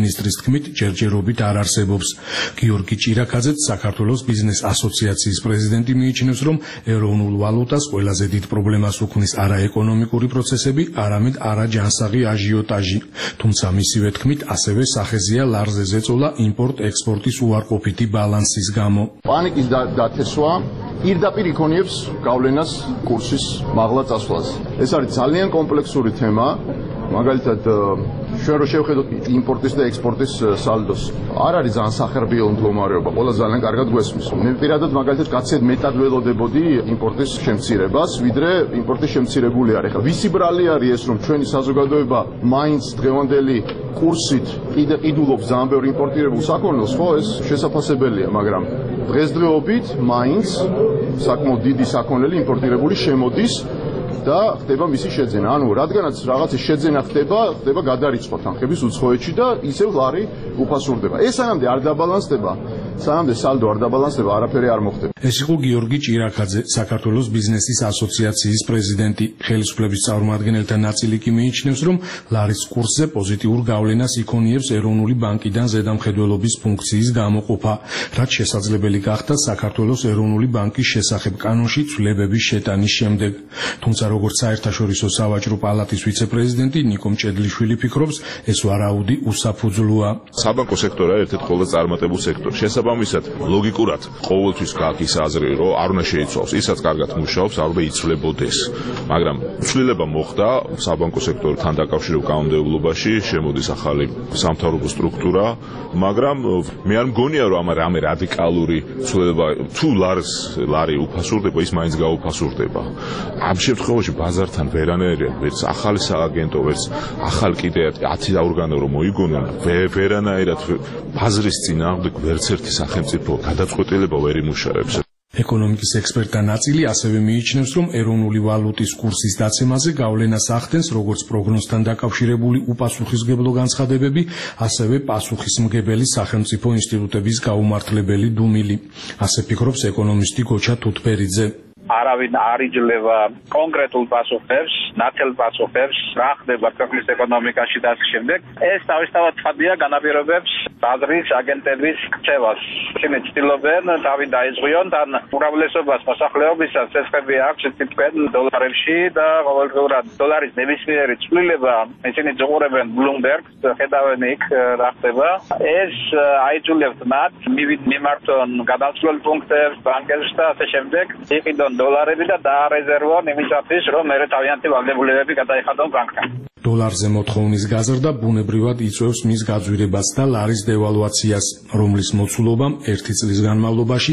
თქმით ჯერჯერობით არ არსებობს. გიორგი ჭირაქაძეც საქართველოს ბიზნეს ასოციაციის პრეზიდენტი მიიჩნევს, რომ ეროვნულ ვალუტას ყველაზე დიდ პრობლემას უქმნის არა ეკონომიკური პროცესები, არამედ არაჯანსაღი აჟიოტაჟი. თუმცა მისივე თქმით, ასევე სახეზეა ლარზე ზეწოლა იმპორტ-ექსპორტის უარყოფითი ბალანსის გამო. პანიკის დათესვა პირდაპირ იქონიებს გავლენას კურსის მაღლა წასვლას. ეს არის ძალიან კომპლექსური თემა. მაგალითად, ჩვენ რო შევხედოთ იმპორტის და ექსპორტის სალდოს, არ არის ძალიან სახერბიელო მდგომარეობა, ყველა ძალიან კარგად გვესმის. მე პირადად მაგალითად კაცად მეტად ველოდებოდი იმპორტის შემცირებას, ვიდრე იმპორტის შემცირებული არის. ხა ვისი ბრალი არის ეს, რომ ჩვენი საზოგადოება მაინც დღევანდელი კურსით ყიდულობს ძალიან ბევრ იმპორტირებულ საქონელს, ხო, ეს შესაძლებელია, მაგრამ დღესდღეობით მაინც საკმაოდ დიდი საქონელი იმპორტირებული შემოდის და ხდება მისი შეძენა. ანუ რადგანაც რაღაცის შეძენა ხდება გადარიცხვა თანხების უცხოეთში და ისევ ლარი უფასურდება. ეს სანამდე არ დაბალანსდება, სანამდე სალდო არ დაბალანსდება, არაფერი არ მოხდება. ეს იყო გიორგი ჭირაქაძე, საქართველოს ბიზნესის ასოციაციის პრეზიდენტი. ხელისუფლების წარმომადგენელთა ნაწილი კი მიიჩნევს, რომ ლარის კურსზე პოზიტიურ გავლენას იქონიებს ეროვნული ბანკიდან ზედამხედველობის ფუნქციის გამოყოფა, რაც შესაძლებელი გახდა საქართველოს ეროვნული ბანკის შესახებ კანონში ცვლილებების შეტანის შემდეგ. თუმცა როგორც საერთაშორისო სავაჭრო პალატის ვიცე-პრეზიდენტი ნიკო მჭედლიშვილი ფიქრობს, ეს ვარაუდი უსაფუძვლოა. საბანკო სექტორი არის ერთ-ერთი ყველაზე წარმატებულ სექტორი. შესაბამისად, ლოგიკურად ყოველთვის გაქვს ის აზრი, რომ არ უნდა შეიცვალოს, ისაც კარგად მუშაობს, არ უნდა იცვლებოდეს. მაგრამ ცვლილება მოხდა საბანკო სექტორთან დაკავშირებულ კანონმდებლობაში, შემოდის ახალი სამთავრობო სტრუქტურა, მაგრამ მე არ მგონია, რომ ამ რამე რადიკალური ცვლილება თუ ლარი უფასურდება, ის მაინც გაუფასურდება. ამ შემთხვევაში ბაზართან ვერანაირად ვერც ახალი სააგენტო, ვერც ახალ კიდე 10 ორგანო რომ მოიგონონ, ვერანაირად ბაზრის წინააღმდეგ ვერც ერთი სახელმწიფო გადაწყვეტილება ვერ იმუშავებს. ეკონომიკის ექსპერტთა ნაწილი ასევე მიიჩნევს, რომ ეროვნული ვალუტის კურსის დაცემაზე გავლენას ახდენს როგორც პროგნოზთან დაკავშირებული უპასუხისმგებლო განცხადებები, ასევე პასუხისმგებელი სახელმწიფო ინსტიტუტების გაუმართლებელი დუმილი. ასე ფიქრობს ეკონომისტი გოჩა თუთფერიძე. არავინ არ იძლევა კონკრეტულ პასუხებს, ნათელ პასუხებს, რა ხდება ქვეყნის ეკონომიკაში და ამ შემდეგ. ეს თავისთავად ცხადია განაპირობებს ბაზრის აგენტების ქცევას. ისინი ცდილობენ თავი დაეძღვიონ და უმრავლესობას მოსახლეობისას წესები აქვს თითქმის დოლარებში და ყოველდღიურად დოლარის ნებისმიერი ცვლილება ისინი ძღურებენ ბლუმბერგს, ხედავენ იქ რა ხდება. ეს აიძულებთ მათ მიმართონ გადამცვლელ პუნქტებს, ბანკებს და ასე შემდეგ. იყიდონ დოლარები და დაარეზერვონ იმისათვის, რომ მერე თავიანთი ვალდებულებები გადაიხადონ ბანკთან. დოლარზე მოთხოვნის გაზრდა ბუნებრივად იწვევს მის გაძვირებას და ლარის devalvatsias, რომლის მოცულობამ 1 წლის განმავლობაში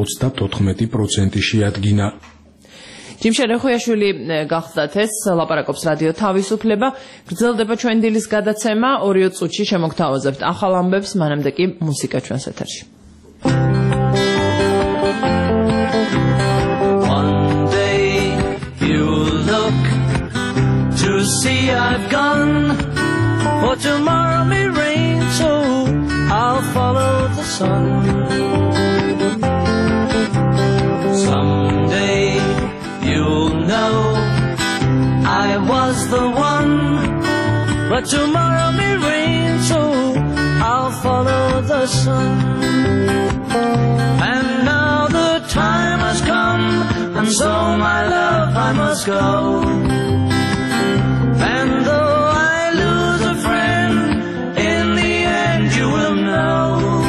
34% შეადგინა. ჯიმშენ რეხუიაშვილი გახსდათ ეს ლაპარაკობს რადიო თავისუფლება. გრძელდება ჩვენ დილის გადაცემა, 2 წუთში შემოგთავაზებთ ახალ ამბებს, მანამდე კი მუსიკა ჩვენს ეთერში. See, I've gone, for tomorrow may rain, so I'll follow the sun. Someday you'll know I was the one, but tomorrow may rain, so I'll follow the sun. And now the time has come, and so my love I must go. And though I lose a friend, in the end you will know.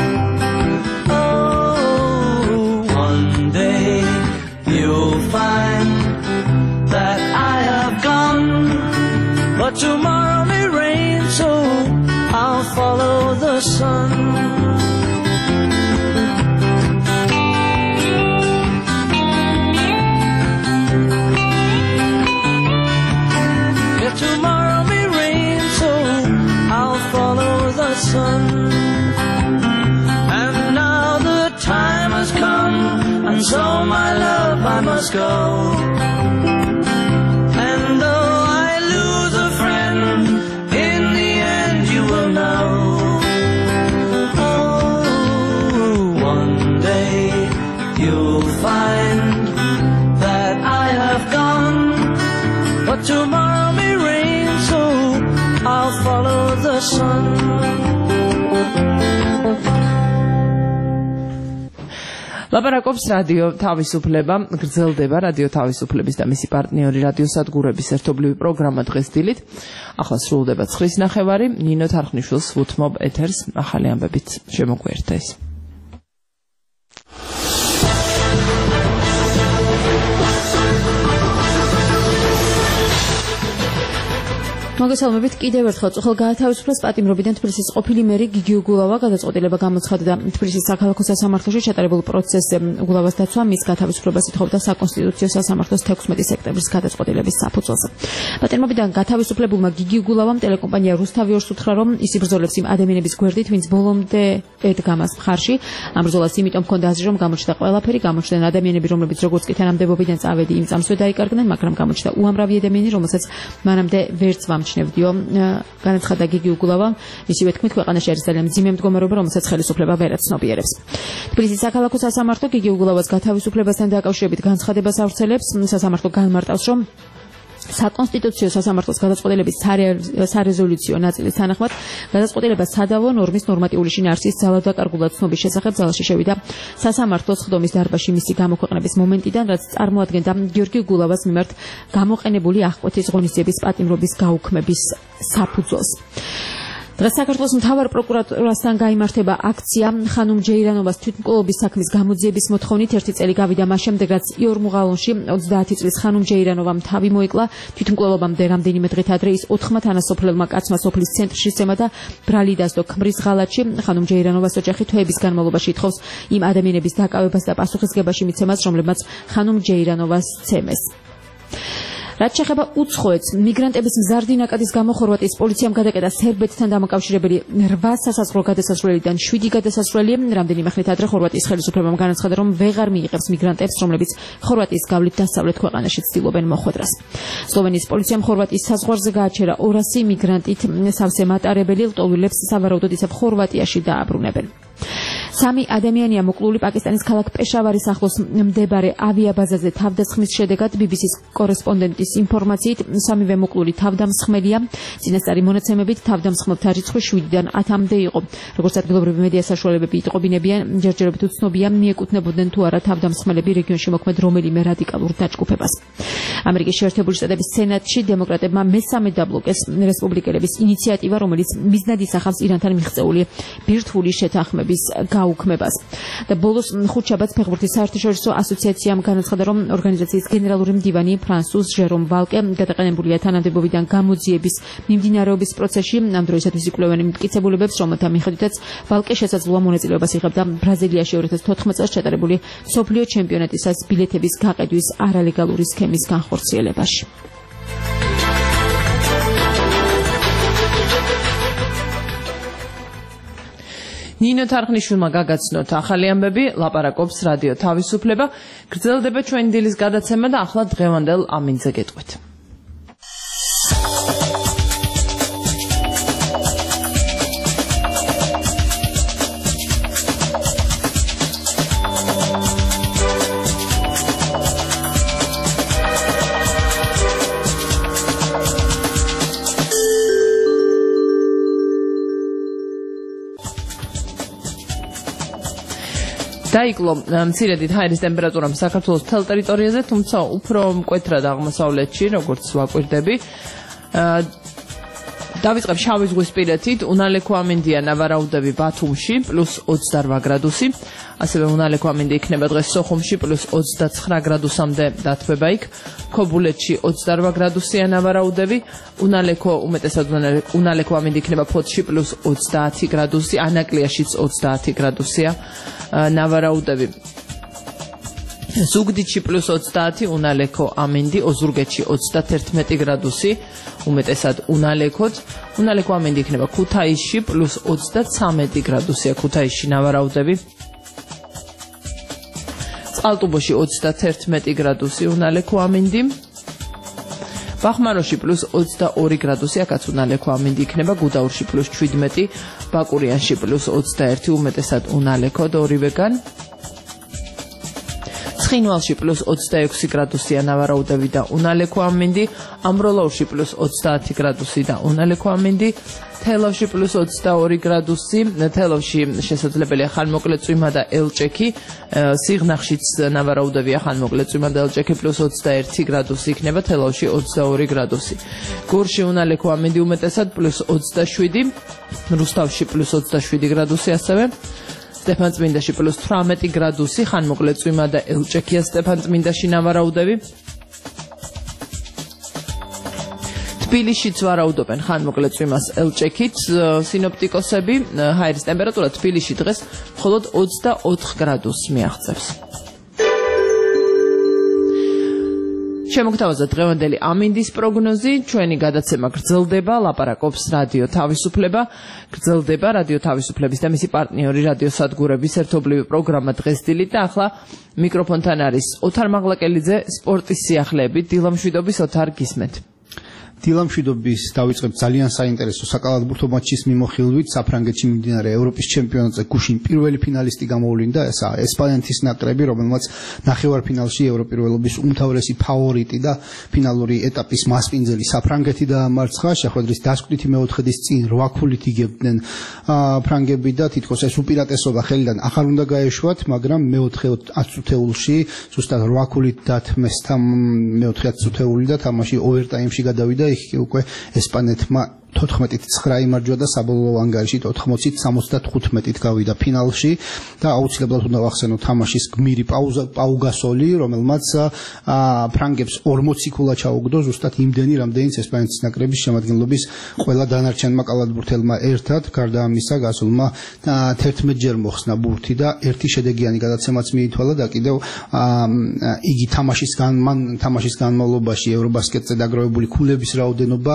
Oh, one day you'll find that I have gone, but tomorrow may rain, so I'll follow the sun. Tomorrow may rain, so I'll follow the sun. And now the time has come, and so my love I must go. And though I lose a friend, in the end you will know. Oh, one day you'll find that I have gone, but tomorrow may rain, so I'll follow the sun. ლაპარაკობს რადიო თავისუფლება, გრძელდება რადიო თავისუფლების და მისი პარტნიორი რადიოსადგურების ერთობლივი პროგრამა დღეს დილით. ახლა სრულდება 9:30. ნინო თარხნიშვილს ვუთმობ ეთერს ახალი ამბებით. შემოგვიერთდა ეს. მოგესალმებით კიდევ ერთხელ წუხელ გაათავისუფლეს პატიმრობიდან თბილისის ყოფილი მერი გიგი უგულავა გადაწყვეტილება გამოცხადდა თბილისის საქალაქო სასამართლოში ჩატარებულ პროცესზე უგულავას დაცვა მის გათავისუფლებას ითხოვდა საკონსტიტუციო სასამართლოს 16 სექტემბრის გადაწყვეტილების საფუძველზე. პატიმრობიდან გათავისუფლებულმა გიგი უგულავამ ტელეკომპანია რუსთავი-ორს უთხრა, რომ ის იბრძოლებს იმ ადამიანების გვერდით, ვინც ბოლომდე ედგა მას მხარში. ამ ბრძოლას იმიტომ ჰქონდა აზრი, რომ გამოჩნდა ყველაფერი, გამოჩნდნენ ადამიანები, რომლებიც როგორც კი თანამდებობიდან წავედი იმ წამსვე დაიკარგნენ, მაგრამ გამოჩნდა უამრავი ადამიანი, რომელსაც მანამდე ვერც ვამჩნევდიო. განაცხადა გიგი უგულავა, მისივე თქმით, ქვეყანაში არის ძალიან მძიმე მდგომარეობა, რომელსაც ხელისუფლება ვერ აცნობიერებს. თბილისის საქალაქო სასამართლო გიგი უგულავას გათავისუფლებასთან დაკავშირებით განცხადებას ავრცელებს. სასამართლო განმარტავს, რომ საკონსტიტუციო სასამართლოს გადაწყვეტილების სარეზოლუციო ნაწილის თანახმად გადაწყვეტილება სადავო ნორმის ნორმატიული შინაარსის ძალადაკარგულად ცნობის შესახებ ძალაში შევიდა სასამართლოს ხდომის დარბაზში მისი გამოქვეყნების მომენტიდან, რაც წარმოადგენდა გიორგი უგულავას მიმართ გამოყენებული აღკვეთის ღონისძიების პატიმრობის გაუქმების საფუძველს. დღეს საქართველოს მთავარ პროკურატურასთან გაიმართება აქცია ხანუმ ჯეირანოვას თვითმკვლელობის საქმის გამოძიების მოთხოვნით. ერთი წელი გავიდა მას შემდეგ, რაც იორმუღალონში 30 წლის ხანუმ ჯეირანოვამ თავი მოიკლა. თვითმკვლელობამდე რამდენიმე დღით ადრე ის 4 თანასოფლელმა კაცმა სოფლის ცენტრში სცემა და ბრალი დასდო ქმრის ღალატში. ხანუმ ჯეირანოვას ოჯახი თვეების განმავლობაში ითხოვს იმ ადამიანების დაკავებას და პასუხისგებაში მიცემას, რომლებმაც ხანუმ ჯეირანოვას სცემეს. რაც შეეხება უცხოეთს, მიგრანტების მზარდი ნაკადის გამო ხორვატიის პოლიციამ გადაკეტა სერბეთთან დამაკავშირებელი 8 სასაზღვრო გადასასვლელიდან 7 გადასასვლელი. რამდენიმე ხნით ადრე ხორვატიის ხელისუფლებამ განაცხადა, რომ ვეღარ მიიღებს მიგრანტებს, რომლებიც ხორვატიის გავლით დასავლეთ ქვეყანაში ცდილობენ მოხვედრას. სლოვენიის პოლიციამ ხორვატიის საზღვარზე გააჩერა 200 მიგრანტით სავსე მატარებელი ლტოლვილებს სავარაუდოდ ისევ ხორვატიაში დააბრუნებენ. 3 ადამიანია მოკლული პაკისტანის ქალაქ პეშავარის ახლოს მდებარე ავიაბაზაზე თავდასხმის შედეგად. BBC-ს კორესპონდენტის ინფორმაციით, 3 მოკლული თავდამსხმელია. წინასწარი მონაცემებით თავდამსხმელთა რიცხვი 7-დან 10-მდე იყო. როგორც ადგილობრივი მედია საშუალებები იტყობინებიან, ჯერჯერობით უცნობია მიეკუთვნებოდნენ თუ არა თავდამსხმელები რეგიონში მოქმედ რომელიმე რადიკალურ დაჯგუფებას. ამერიკის შეერთებული შტატების სენატში დემოკრატებმა მესამე დაბლოკეს რესპუბლიკელების ინიციატივა, რომელიც მიზნად ისახავს ირანთან მიღწეული ბირთვული შეთანხმების გაუქმებას. და ბოლოს ხუთშაბათს ფეხბურთის საერთაშორისო ასოციაციამ განაცხადა, რომ ორგანიზაციის გენერალური მდივანი ფრანსუს ჟერომ ვალკე გადაყენებულია თანამდებობიდან გამოძიების მიმდინარეობის პროცესში. ამ დროისათვის იკვლევენ მტკიცებულებებს, რომელთა მიხედვითაც ვალკე შესაძლოა მონაწილეობას იღებდა ბრაზილიაში 2014 წელს ჩატარებული მსოფლიო ჩემპიონატისას ბილეთების გაყიდვის არალეგალური სქემის განხორციელებაში. ნინო თარხნიშვილმა გაგაცნოთ ახალი ამბები, ლაპარაკობს რადიო თავისუფლება, გრძელდება ჩვენი დილის გადაცემა და ახლა დღევანდელ ამინდზე გეტყვით. დაიკლო მცირედით ჰაერის ტემპერატურამ საქართველოს მთელ ტერიტორიაზე, თუმცა უფრო მკვეთრად აღმოსავლეთში, როგორც ვაკვირდები. დავიწყებ შავი ზღვისპირეთით, უნალექო ამინდია ნავარაუდები ბათუმში +28 გრადუსი, ასევე უნალექო ამინდი იქნება დღეს სოხუმში +29 გრადუსამდე დათბება იქ, ქობულეთში 28 გრადუსია ნავარაუდები, უმეტესად უნალექო ამინდი იქნება ფოთში +30 გრადუსი, ანაკლიაშიც 30 გრადუსია ნავარაუდები. ზუგდიდში +30 უნალექო ამინდი, ოზურგეთში 31 გრადუსი, უმეტესად უნალექო ამინდი იქნება ქუთაისში +33 გრადუსია, ქუთაისში ნავარაუდები. წყალტუბოში 31 გრადუსი უნალექო ამინდი. ბახმაროში +22 გრადუსი, აქაც უნალექო ამინდი იქნება, გუდაურში +17, ბაკურიანში +21, უმეტესად უნალექო ორივეგან. ცხინვალში +26 გრადუსია ნავარაუდები და უნალექო ამინდი, ამბროლაურში +30 გრადუსი და უნალექო ამინდი, თელავში +22 გრადუსი, თელავში შესაძლებელია ხანმოკლე წვიმა და ელჭექი, სიღნაღშიც ნავარაუდებია ხანმოკლე წვიმა და ელჭექი +21 გრადუსი იქნება, თელავში 22 გრადუსი. გორში უნალექო ამინდი უმეტესად +27, რუსთავში +27 გრადუსი ასევე. სტეფანწმინდაში +18 გრადუსი, ხანმოკლე წვიმა და ელჭექია სტეფანწმინდაში ნავარაუდები. თბილისშიც ვარაუდობენ ხანმოკლე წვიმას ელჭექით სინოპტიკოსები. ჰაერის ტემპერატურა თბილისში დღეს მხოლოდ 24 გრადუსს მიაღწევს. შემოგთავაზა დღევანდელი ამინდის პროგნოზი, ჩვენი გადაცემა გრძელდება, ლაპარაკობს რადიო თავისუფლება, გრძელდება რადიო თავისუფლების და მისი პარტნიორი რადიო სადგურების ერთობლივი პროგრამა დღესდილით და ახლა მიკროფონთან არის ოთარ მაღლაკელიძე, სპორტის სიახლეებით, დილამშვიდობის ოთარ გისმენთ. დილამშვიდობის დავიწყებთ ძალიან საინტერესო საკალათბურთო მატჩის მიმოხილვით. საფრანგეთში მიმდინარე ევროპის ჩემპიონატზე გუშინ პირველი ფინალისტი გამოვლინდა, ესაა ესპანეთის ნაკრები, რომელმაც ნახევარფინალში ევროპირველობის უმთავრესი ფავორიტი და ფინალური ეტაპის მასპინძელი საფრანგეთი დაამარცხა. შეხვედრის დასკვნითი მეოთხედის წინ 8 ქულით იგებდნენ ფრანგები და თითქოს ეს უპირატესობა ხელიდან ახალ უნდა გაეშვათ, მაგრამ მეოთხე 10 წუთეულში ზუსტად 8 ქულით დათმეს მეოთხე 10 წუთეული და თამაში ოვერტაიმში გადავიდა. იქ უკვე ესპანეთმა 14-9 იმარჯვა და საბოლოო ანგარიში 80-75-ით გავიდა ფინალში და აუცილებლად უნდა ვახსენო თამაშის გმირი პაუ გასოლი, რომელმაც ფრანგებს 40 ქულა ჩაუგდო, ზუსტად იმდენი, რამდენიც ესპანეთის ნაკრების შემადგენლობის ყველა დანარჩენმა კალათბურთელმა ერთად. გარდა ამისა, გასოლმა 11-ჯერ მოხსნა ბურთი და ერთი შედეგიანი გადაცემაც მიითვალა და კიდევ იგი თამაშის განმავლობაში ევრობასკეტზე დაგროვებული ქულების რაოდენობა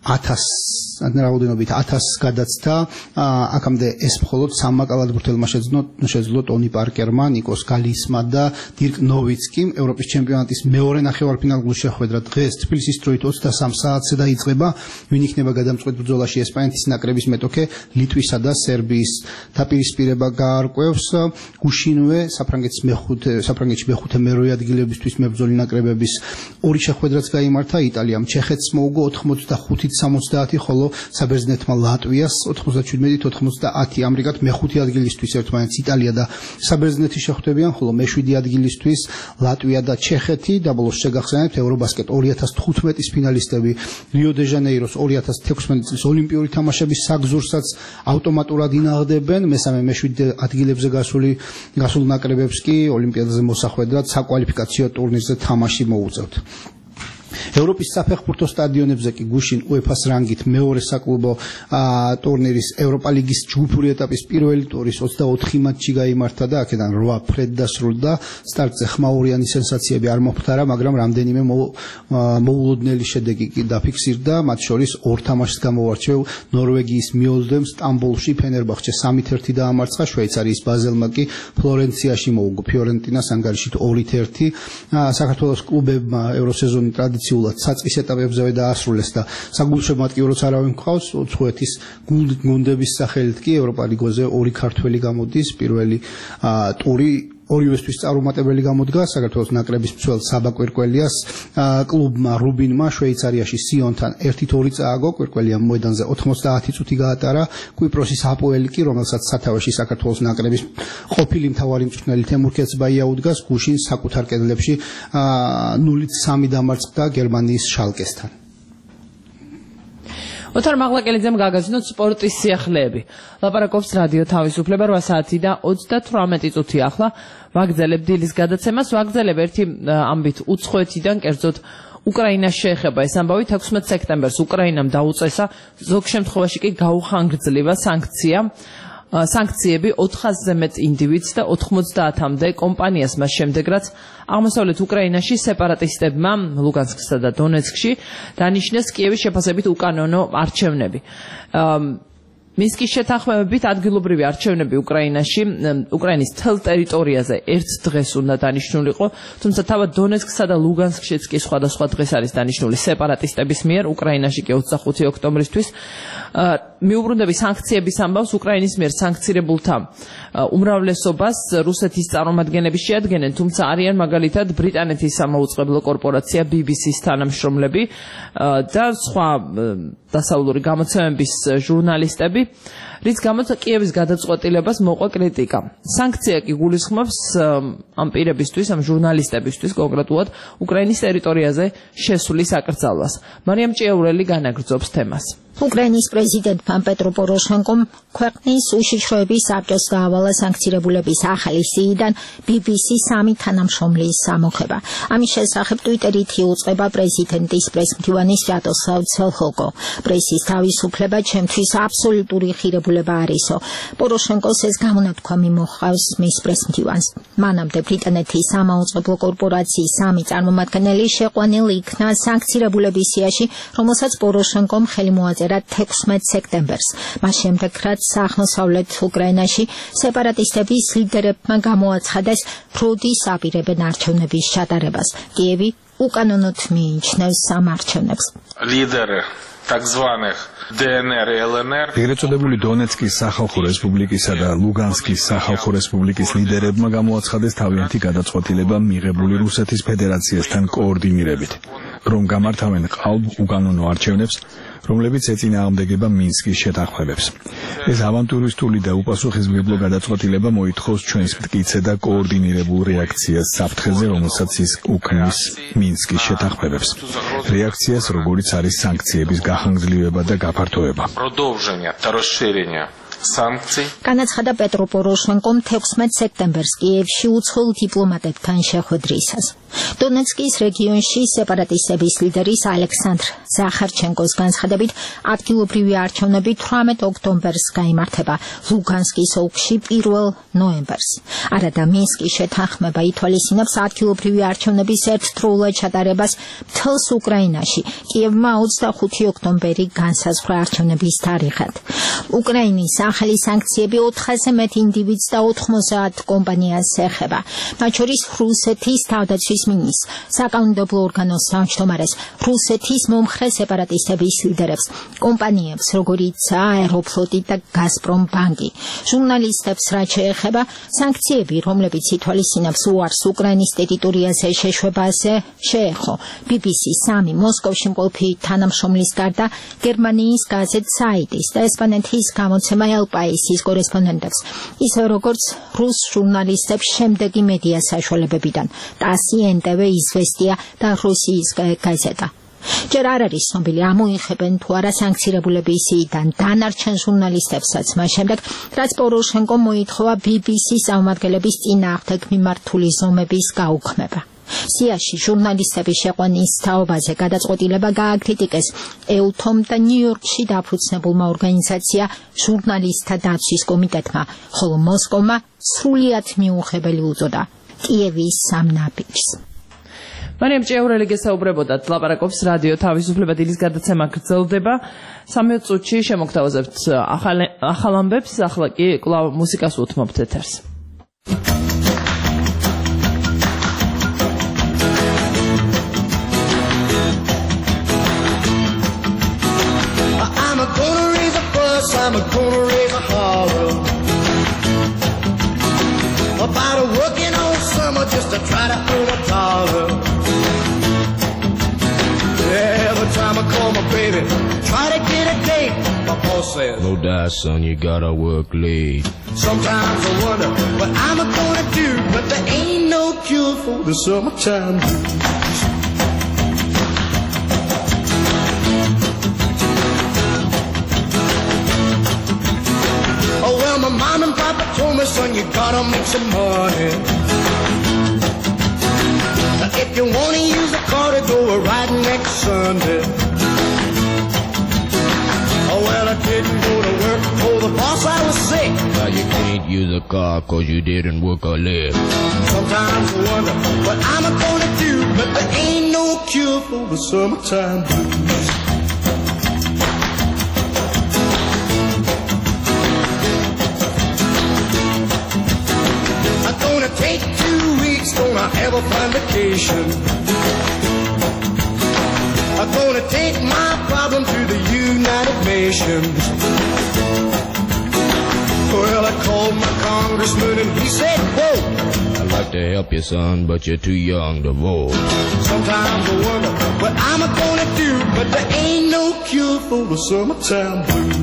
1000 გადაცდა. აქამდე ეს მხოლოდ 3 კალათბურთელმა შეძლო ტონი პარკერმა, ნიკოს გალისმა და დირკ ნოვიცკიმ. ევროპის ჩემპიონატის მეორე ნახევარფინალური შეხვედრა დღეს თბილისის დროით 23 საათზე დაიწყება. ვინ იქნება გადამწყვეტ ბრძოლაში ესპანეთის ნაკრების მეტოქე ლიტვისა და სერბიის დაპირისპირება გაარკვევს. გუშინვე საფრანგეთში მეხუთე მერვე ადგილებისთვის მებრძოლი ნაკრებების ორი შეხვედრაც გაიმართა. იტალიამ ჩეხეთს მოუგო 85-70, ხოლო საბერძნეთმა ლატვიას 97-90. ამრიგად მეხუთე ადგილისთვის ერთმანეთს იტალია და საბერძნეთი შეხვდებიან, ხოლო მეშვიდე ადგილისთვის ლატვია და ჩეხეთი. და ბოლოს შეგახსენებთ ევრობასკეტ 2015-ის ფინალისტები რიო დე ჟანეიროს 2016 წლის ოლიმპიური თამაშების საგზურსაც ავტომატურად ინაღდებენ. მესამე მეშვიდე ადგილებზე გასულ ნაკრებებს კი ოლიმპიადაზე მოსახვედრად საკვალიფიკაციო ტურნირზე თამაში მოუწევთ. ევროპის საფეხბურთო სტადიონებზე კი გუშინ UEFA-ს რანგით მეორე საკლუბო ტურნირის ევროპა ლიგის ჯგუფური ეტაპის პირველი ტურის 24 მატჩი გაიმართა და აქედან 8 ფრედ დასრულდა. სტარტზე ხმაურიანი სენსაციები არ მოხდარა, მაგრამ რამდენიმე მოულოდნელი შედეგი კი დაფიქსირდა. მათ შორის ორ თამაშს გამოვარჩევ ნორვეგიის მიოლდემ სტამბოლში ფენერბახჩე 3-1 დაამარცხა, შვეიცარიის ბაზელმა კი ფლორენციაში მოუგო ფიორენტინას ანგარიშით 2-1. საქართველოს კლუბებმა ევროსეზონი ტრადიციულად საწყის ეტაპებზევე დაასრულეს და საგულშემო მატკივროც არავინ მყავს. უცხოეთის გუნდების სახელით კი ევროპა ლიგაზე ორი ქართველი გამოდის. პირველი ტური ორივესთვის წარუმატებელი გამოდგა. საქართველოს ნაკრების მცველ საბა კვირკველიას კლუბმა რუბინმა შვეიცარიაში სიონთან 1-2 წააგო. კვირკველიამ მოედანზე 90 წუთი გაატარა. კვიპროსის აპოელი კი, რომელსაც სათავეში საქართველოს ნაკრების ყოფილი მთავარი მწვრთნელი თემურ ქეცბაია უდგას, გუშინ საკუთარ კედლებში 0-3 დამარცხდა გერმანიის შალკესთან. ოთარ მაღლაკელიძემ გაგაზნოთ სპორტის სიახლეები. ლაპარაკობს რადიო თავისუფლება 8 საათი და 38 წუთი. ახლა ვაგრძელებ დილის გადაცემას. ვაგრძელებ ერთი ამბით უცხოეთიდან, კერძოდ უკრაინას შეეხება ეს ამბავი. 16 სექტემბერს უკრაინამ დაუწესა, ზოგ შემთხვევაში კი გაუხანგრძლива სანქციები 400-ზე მეტ ინდივიდს და 90-მდე კომპანიას, მას შემდეგ რაც აღმოსავლეთ უკრაინაში სეპარატისტებმა ლუგანსკსა და დონეცკში დანიშნეს კიევის შეფასებით უკანონო არჩევნები. მინსკის შეთანხმებებით ადგილობრივი არჩევნები უკრაინის მთელ ტერიტორიაზე ერთ დღეს უნდა დანიშნულიყო, თუმცა თავად დონეცკსა და ლუგანსკშიც კი სხვადასხვა დღეს არის დანიშნული სეპარატისტების მიერ, უკრაინაში კი 25 ოქტომბრისთვის. მიუბრუნდები სანქციების ამბავს უკრაინის მიერ სანქცირებულთა უმრავლესობას რუსეთის წარმომადგენლები შეადგენენ, თუმცა არიან მაგალითად ბრიტანეთის სამაუწყებლო კორპორაცია BBC-ს თანამშრომლები და სხვა დასავლური გამოცემების ჟურნალისტები, რის გამოც კიევის გადაწყვეტილებას მოყვა კრიტიკა. სანქცია კი გულისხმობს ამ პირებისთვის, ამ ჟურნალისტებისთვის კონკრეტულად უკრაინის ტერიტორიაზე შესulis აკრძალვას. მარიამ ჭიაურელი განაგრძობს თემას. უკრაინის პრეზიდენტმა პეტრო პოროშენკომ ქვეყნის უშიშროების საბჭოს დაავალა სანქცირებულების ახალი სიიდან BBC-ს 3 თანამშრომლის ამოქება. ამის შესახებ ტვიტერით იუწყება პრეზიდენტის პრესმდივანი სვიატოსლავ ცელჰოკო. პრესის თავისუფლება ჩემთვის აბსოლუტური ღირებულება არისო. პოროშენკოს ეს გამონათქვა მიმოჰყავს მის პრესმდივანს. მანამდე ბრიტანეთის სამაუწყებლო კორპორაციის 3 წარმომადგენელი შეყვანილ იქნა სანქცირებულების სიაში, რომელსაც პოროშენკომ ხელი მოაწერა 16 სექტემბერს. მას შემდეგ, რაც აღმოსავლეთ უკრაინაში სეპარატისტების ლიდერებმა გამოაცხადეს ფროდის აპირებენ არჩევნების ჩატარებას. კიევი უკანონოდ მიიჩნევს ამ არჩევნებს. ლიდერი так званых ДНР и ЛНР. ეგრეთ წოდებული დონეცკის სახალხო რესპუბლიკისა და ლუგანსკის სახალხო რესპუბლიკის ლიდერებმა გამოაცხადეს თავიანთი გადაწყვეტილება მიღებული რუსეთის ფედერაციასთან კოორდინირებით, რომ გამართავენ ყალბ უკანონო არჩევნებს, რომლებიც ეწინააღმდეგება მინსკის შეთანხმებებს. ეს ავანტურისტული და უპასუხისმგებლო გადაწყვეტილება მოითხოვს ჩვენს მტკიცე და კოორდინირებულ რეაქციას საფრთხეზე, რომელსაც ის უქმნის მინსკის შეთანხმებებს. რეაქციას, როგორიც არის სანქციების გახანგრძლივება და გაფართოება. Продолжение და расширение санкций. განაცხადა პეტრო პოროშენკომ 16 სექტემბერს კიევში უცხოელ დიპლომატებთან შეხვედრისას. დონეცკის რეგიონში სეპარატისტების ლიდერის ალექსანდრ ზახარჩენკოს განცხადებით ადგილობრივი არჩევნები 18 ოქტომბერს გაიმართება, ლუგანსკის ოლქში 1 ნოემბერს. არადა მინსკის შეთანხმება ითვალისწინებს ადგილობრივი არჩევნების ერთდროულად ჩატარებას მთელს უკრაინაში. კიევმა 25 ოქტომბერი განსაზღვრა არჩევნების თარიღად. უკრაინის ახალი სანქციები 400-ზე მეტ ინდივიდს და 90 კომპანიას ეხება. მათ შორის რუსეთის თავდაცვის მინისტრს, საკანონმდებლო ორგანოს თავმჯდომარეს, რუსეთის მომხრე სეპარატისტების ლიდერებს, კომპანიებს, როგორიც აეროფლოტი და გაზპრომ ბანკი. ჟურნალისტებს რაც შეეხება, სანქციები, რომლებიც ითვალისწინებს უარს უკრაინის ტერიტორიაზე შეშვებაზე, შეეხო BBC-ს 3 მოსკოვში მყოფი თანამშრომლის გარდა გერმანიის გაზეთ საიტის და ესპანეთის გამოცემა El País-ის კორესპონდენტებს, ისე როგორც რუს ჟურნალისტებს შემდეგი მედია საშუალებებიდან, TASS, NTV, Izvestia და Rossiyskaya gazeta. ჯერ არ არის ცნობილი ამოიღებენ თუ არა სანქცირებულების სიიდან დანარჩენ ჟურნალისტებსაც მას შემდეგ, რაც პოროშენკომ მოითხოვა BBC-ს წარმომადგენლების წინააღმდეგ მიმართული ზომების გაუქმება. სიაში ჟურნალისტების შეყვანის თაობაზე გადაწყვეტილება გააკრიტიკეს EUTOM და ნიუ-იორკში დაფუძნებულმა ორგანიზაცია ჟურნალისტთა დაცვის კომიტეტმა, ხოლო მოსკოვმა სრულიად მიუღებელი უწოდა კიევის სამნაბიჯს. მარიამ ჭიაურელი გესაუბრებოდათ, ლაპარაკობს რადიო თავისუფლება, დილის გადაცემა გრძელდება. 13 წუთში შემოგთავაზებთ ახალ ამბებს, ახლა კი კვლავ მუსიკას უთმობთ ეთერს. I'm gonna raise a holler about working all summer just to try to earn a dollar. Every time I call my baby, try to get a date, my boss says, no die, son, you gotta work late. Sometimes I wonder what I'm gonna do, but there ain't no cure for the summertime blues. My mom and papa told me, son, you gotta make some money. If you wanna use a car to go riding next Sunday. Oh, well, I didn't go to work. Oh, the boss, I was sick. Now you can't use a car 'cause you didn't work or live. Sometimes I wonder what I'm gonna do, but there ain't no cure for the summertime blues. Take 2 weeks, gonna have a fun vacation. I'm gonna take my problem problem to the United Nations. Well, I called my congressman and he said, whoa, I'd like to help you, son, but you're too young to vote. Sometimes I wonder what I'm gonna do, but there ain't no cure for the summertime blues.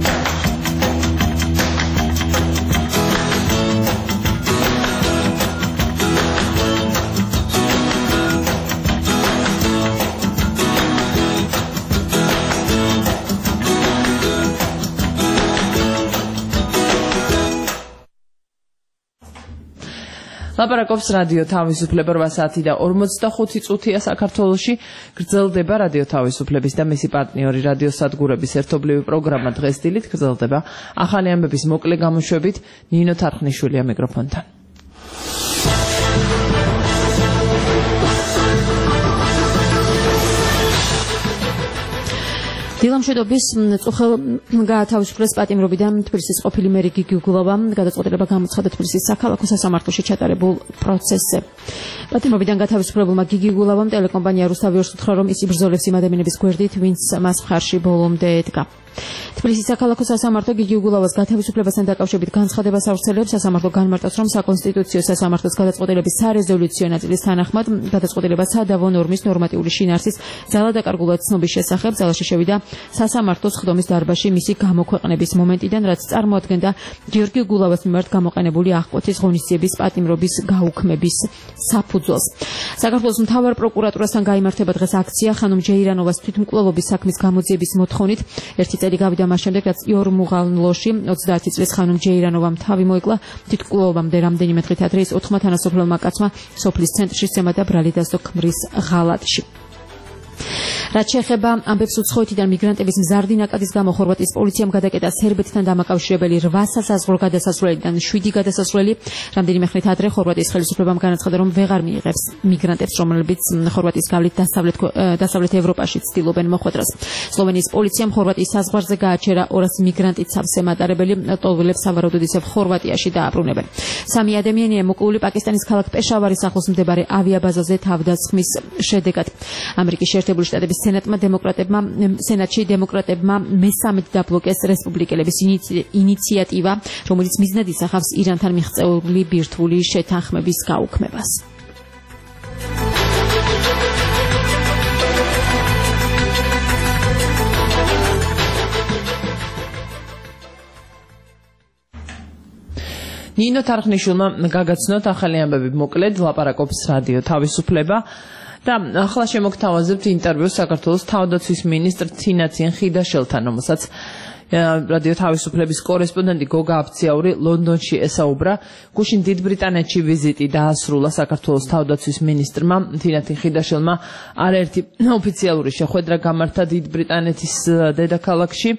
ლაპარაკობს რადიო თავისუფლება 8 საათი და 45 წუთია საქართველოში. გრძელდება რადიო თავისუფლების და მისი პარტნიორი რადიო სადგურების ერთობლივი პროგრამა დღეს დილით გრძელდება. ახალი ამბების მოკლე გამოშვებით ნინო თარხნიშვილია მიკროფონთან. დილამშვიდობის წუხელ გაათავისუფლეს პატიმრობიდან თბილისის ყოფილი მერი გიგი უგულავა გადაწყვეტილება გამოცხადა თბილისის საქალაქო სასამართლოში ჩატარებულ პროცესზე. პატიმრობიდან გათავისუფლებულმა გიგი უგულავამ ტელეკომპანია რუსთავი ორს უთხრა, რომ ის იბრძოლებს იმ ადამიანების გვერდით, ვინც მას მხარში ბოლომდე ედგა. თბილისის საქალაქო სასამართლო გიგი უგულავას გათავისუფლებასთან დაკავშირებით განცხადებას ავრცელებს. სასამართლო განმარტავს, რომ საკონსტიტუციო სასამართლოს გადაწყვეტილების სარეზოლუციო ნაწილის თანახმად გადაწყვეტილება სადავო ნორმის ნორმატიული შინაარსის ძალადაკარგულად ცნობის შესახებ ძალაში შევიდა სასამართლოს ხდომის დარბაზში მისი გამოქვეყნების მომენტიდან, რაც წარმოადგენდა გიორგი უგულავას მიმართ გამოყენებული აღკვეთის ღონისძიების პატიმრობის გაუქმების საფუძველს. საქართველოს მთავარ პროკურატურასთან გაიმართება დღეს აქცია ხანუმ ჯეირანოვას თვითმკვლელობის საქმის გამოძიების მოთხოვნით. ერთი წელი გავიდა მას შემდეგ, რაც იორმუღალნლოში 30 წლის ხანუმ ჯეირანოვამ თავი მოიკლა. თვითმკვლელობამდე რამდენიმე დღით ადრე ის 4 თანასოფლელმა კაცმა სოფლის ცენტრში სცემა და ბრალი დასდო ქმრის ღალატში. რაც შეეხება ამბებს უცხოეთიდან მიგრანტების მზარდი ნაკადის გამო ხორვატიის პოლიციამ გადაკეტა სერბეთთან დამაკავშირებელი 8 სასაზღვრო გადასასვლელიდან 7 გადასასვლელი. რამდენიმე ხნით ადრე ხორვატიის ხელისუფლებამ განაცხადა, რომ ვეღარ მიიღებს მიგრანტებს, რომლებიც ხორვატიის გავლით დასავლეთ ევროპაში ცდილობენ მოხვედრას. სლოვენიის პოლიციამ ხორვატიის საზღვარზე გააჩერა 200 მიგრანტით სავსე მატარებელი, ტოლვილებს სავარაუდოდ ისევ ხორვატიაში დააბრუნებენ. 3 ადამიანია მოკლული პაკისტანის ქალაქ პეშავარის ახლოს მდებარე ავიაბაზაზე თავდასხმის შედეგად. ამერიკის შეერთებული შტატების სენატში დემოკრატებმა მესამედ დაბლოკეს რესპუბლიკელების ინიციატივა, რომელიც მიზნად ისახავს ირანთან მიღწეული ბირთვული შეთანხმების გაუქმებას. ნინო თარხნიშვილმა გაგაცნოთ ახალი ამბები მოკლედ ლაპარაკობს რადიო თავისუფლება. და ახლა შემოგთავაზებთ ინტერვიუს საქართველოს თავდაცვის მინისტრ თინათინ ხიდაშელთან, რომელსაც რადიო თავისუფლების კორესპონდენტი გოგა აფციაური ლონდონში ესაუბრა. გუშინ დიდ ბრიტანეთში ვიზიტი დაასრულა საქართველოს თავდაცვის მინისტრმა თინათინ ხიდაშელმა. არაერთი ოფიციალური შეხვედრა გამართა დიდ ბრიტანეთის დედაქალაქში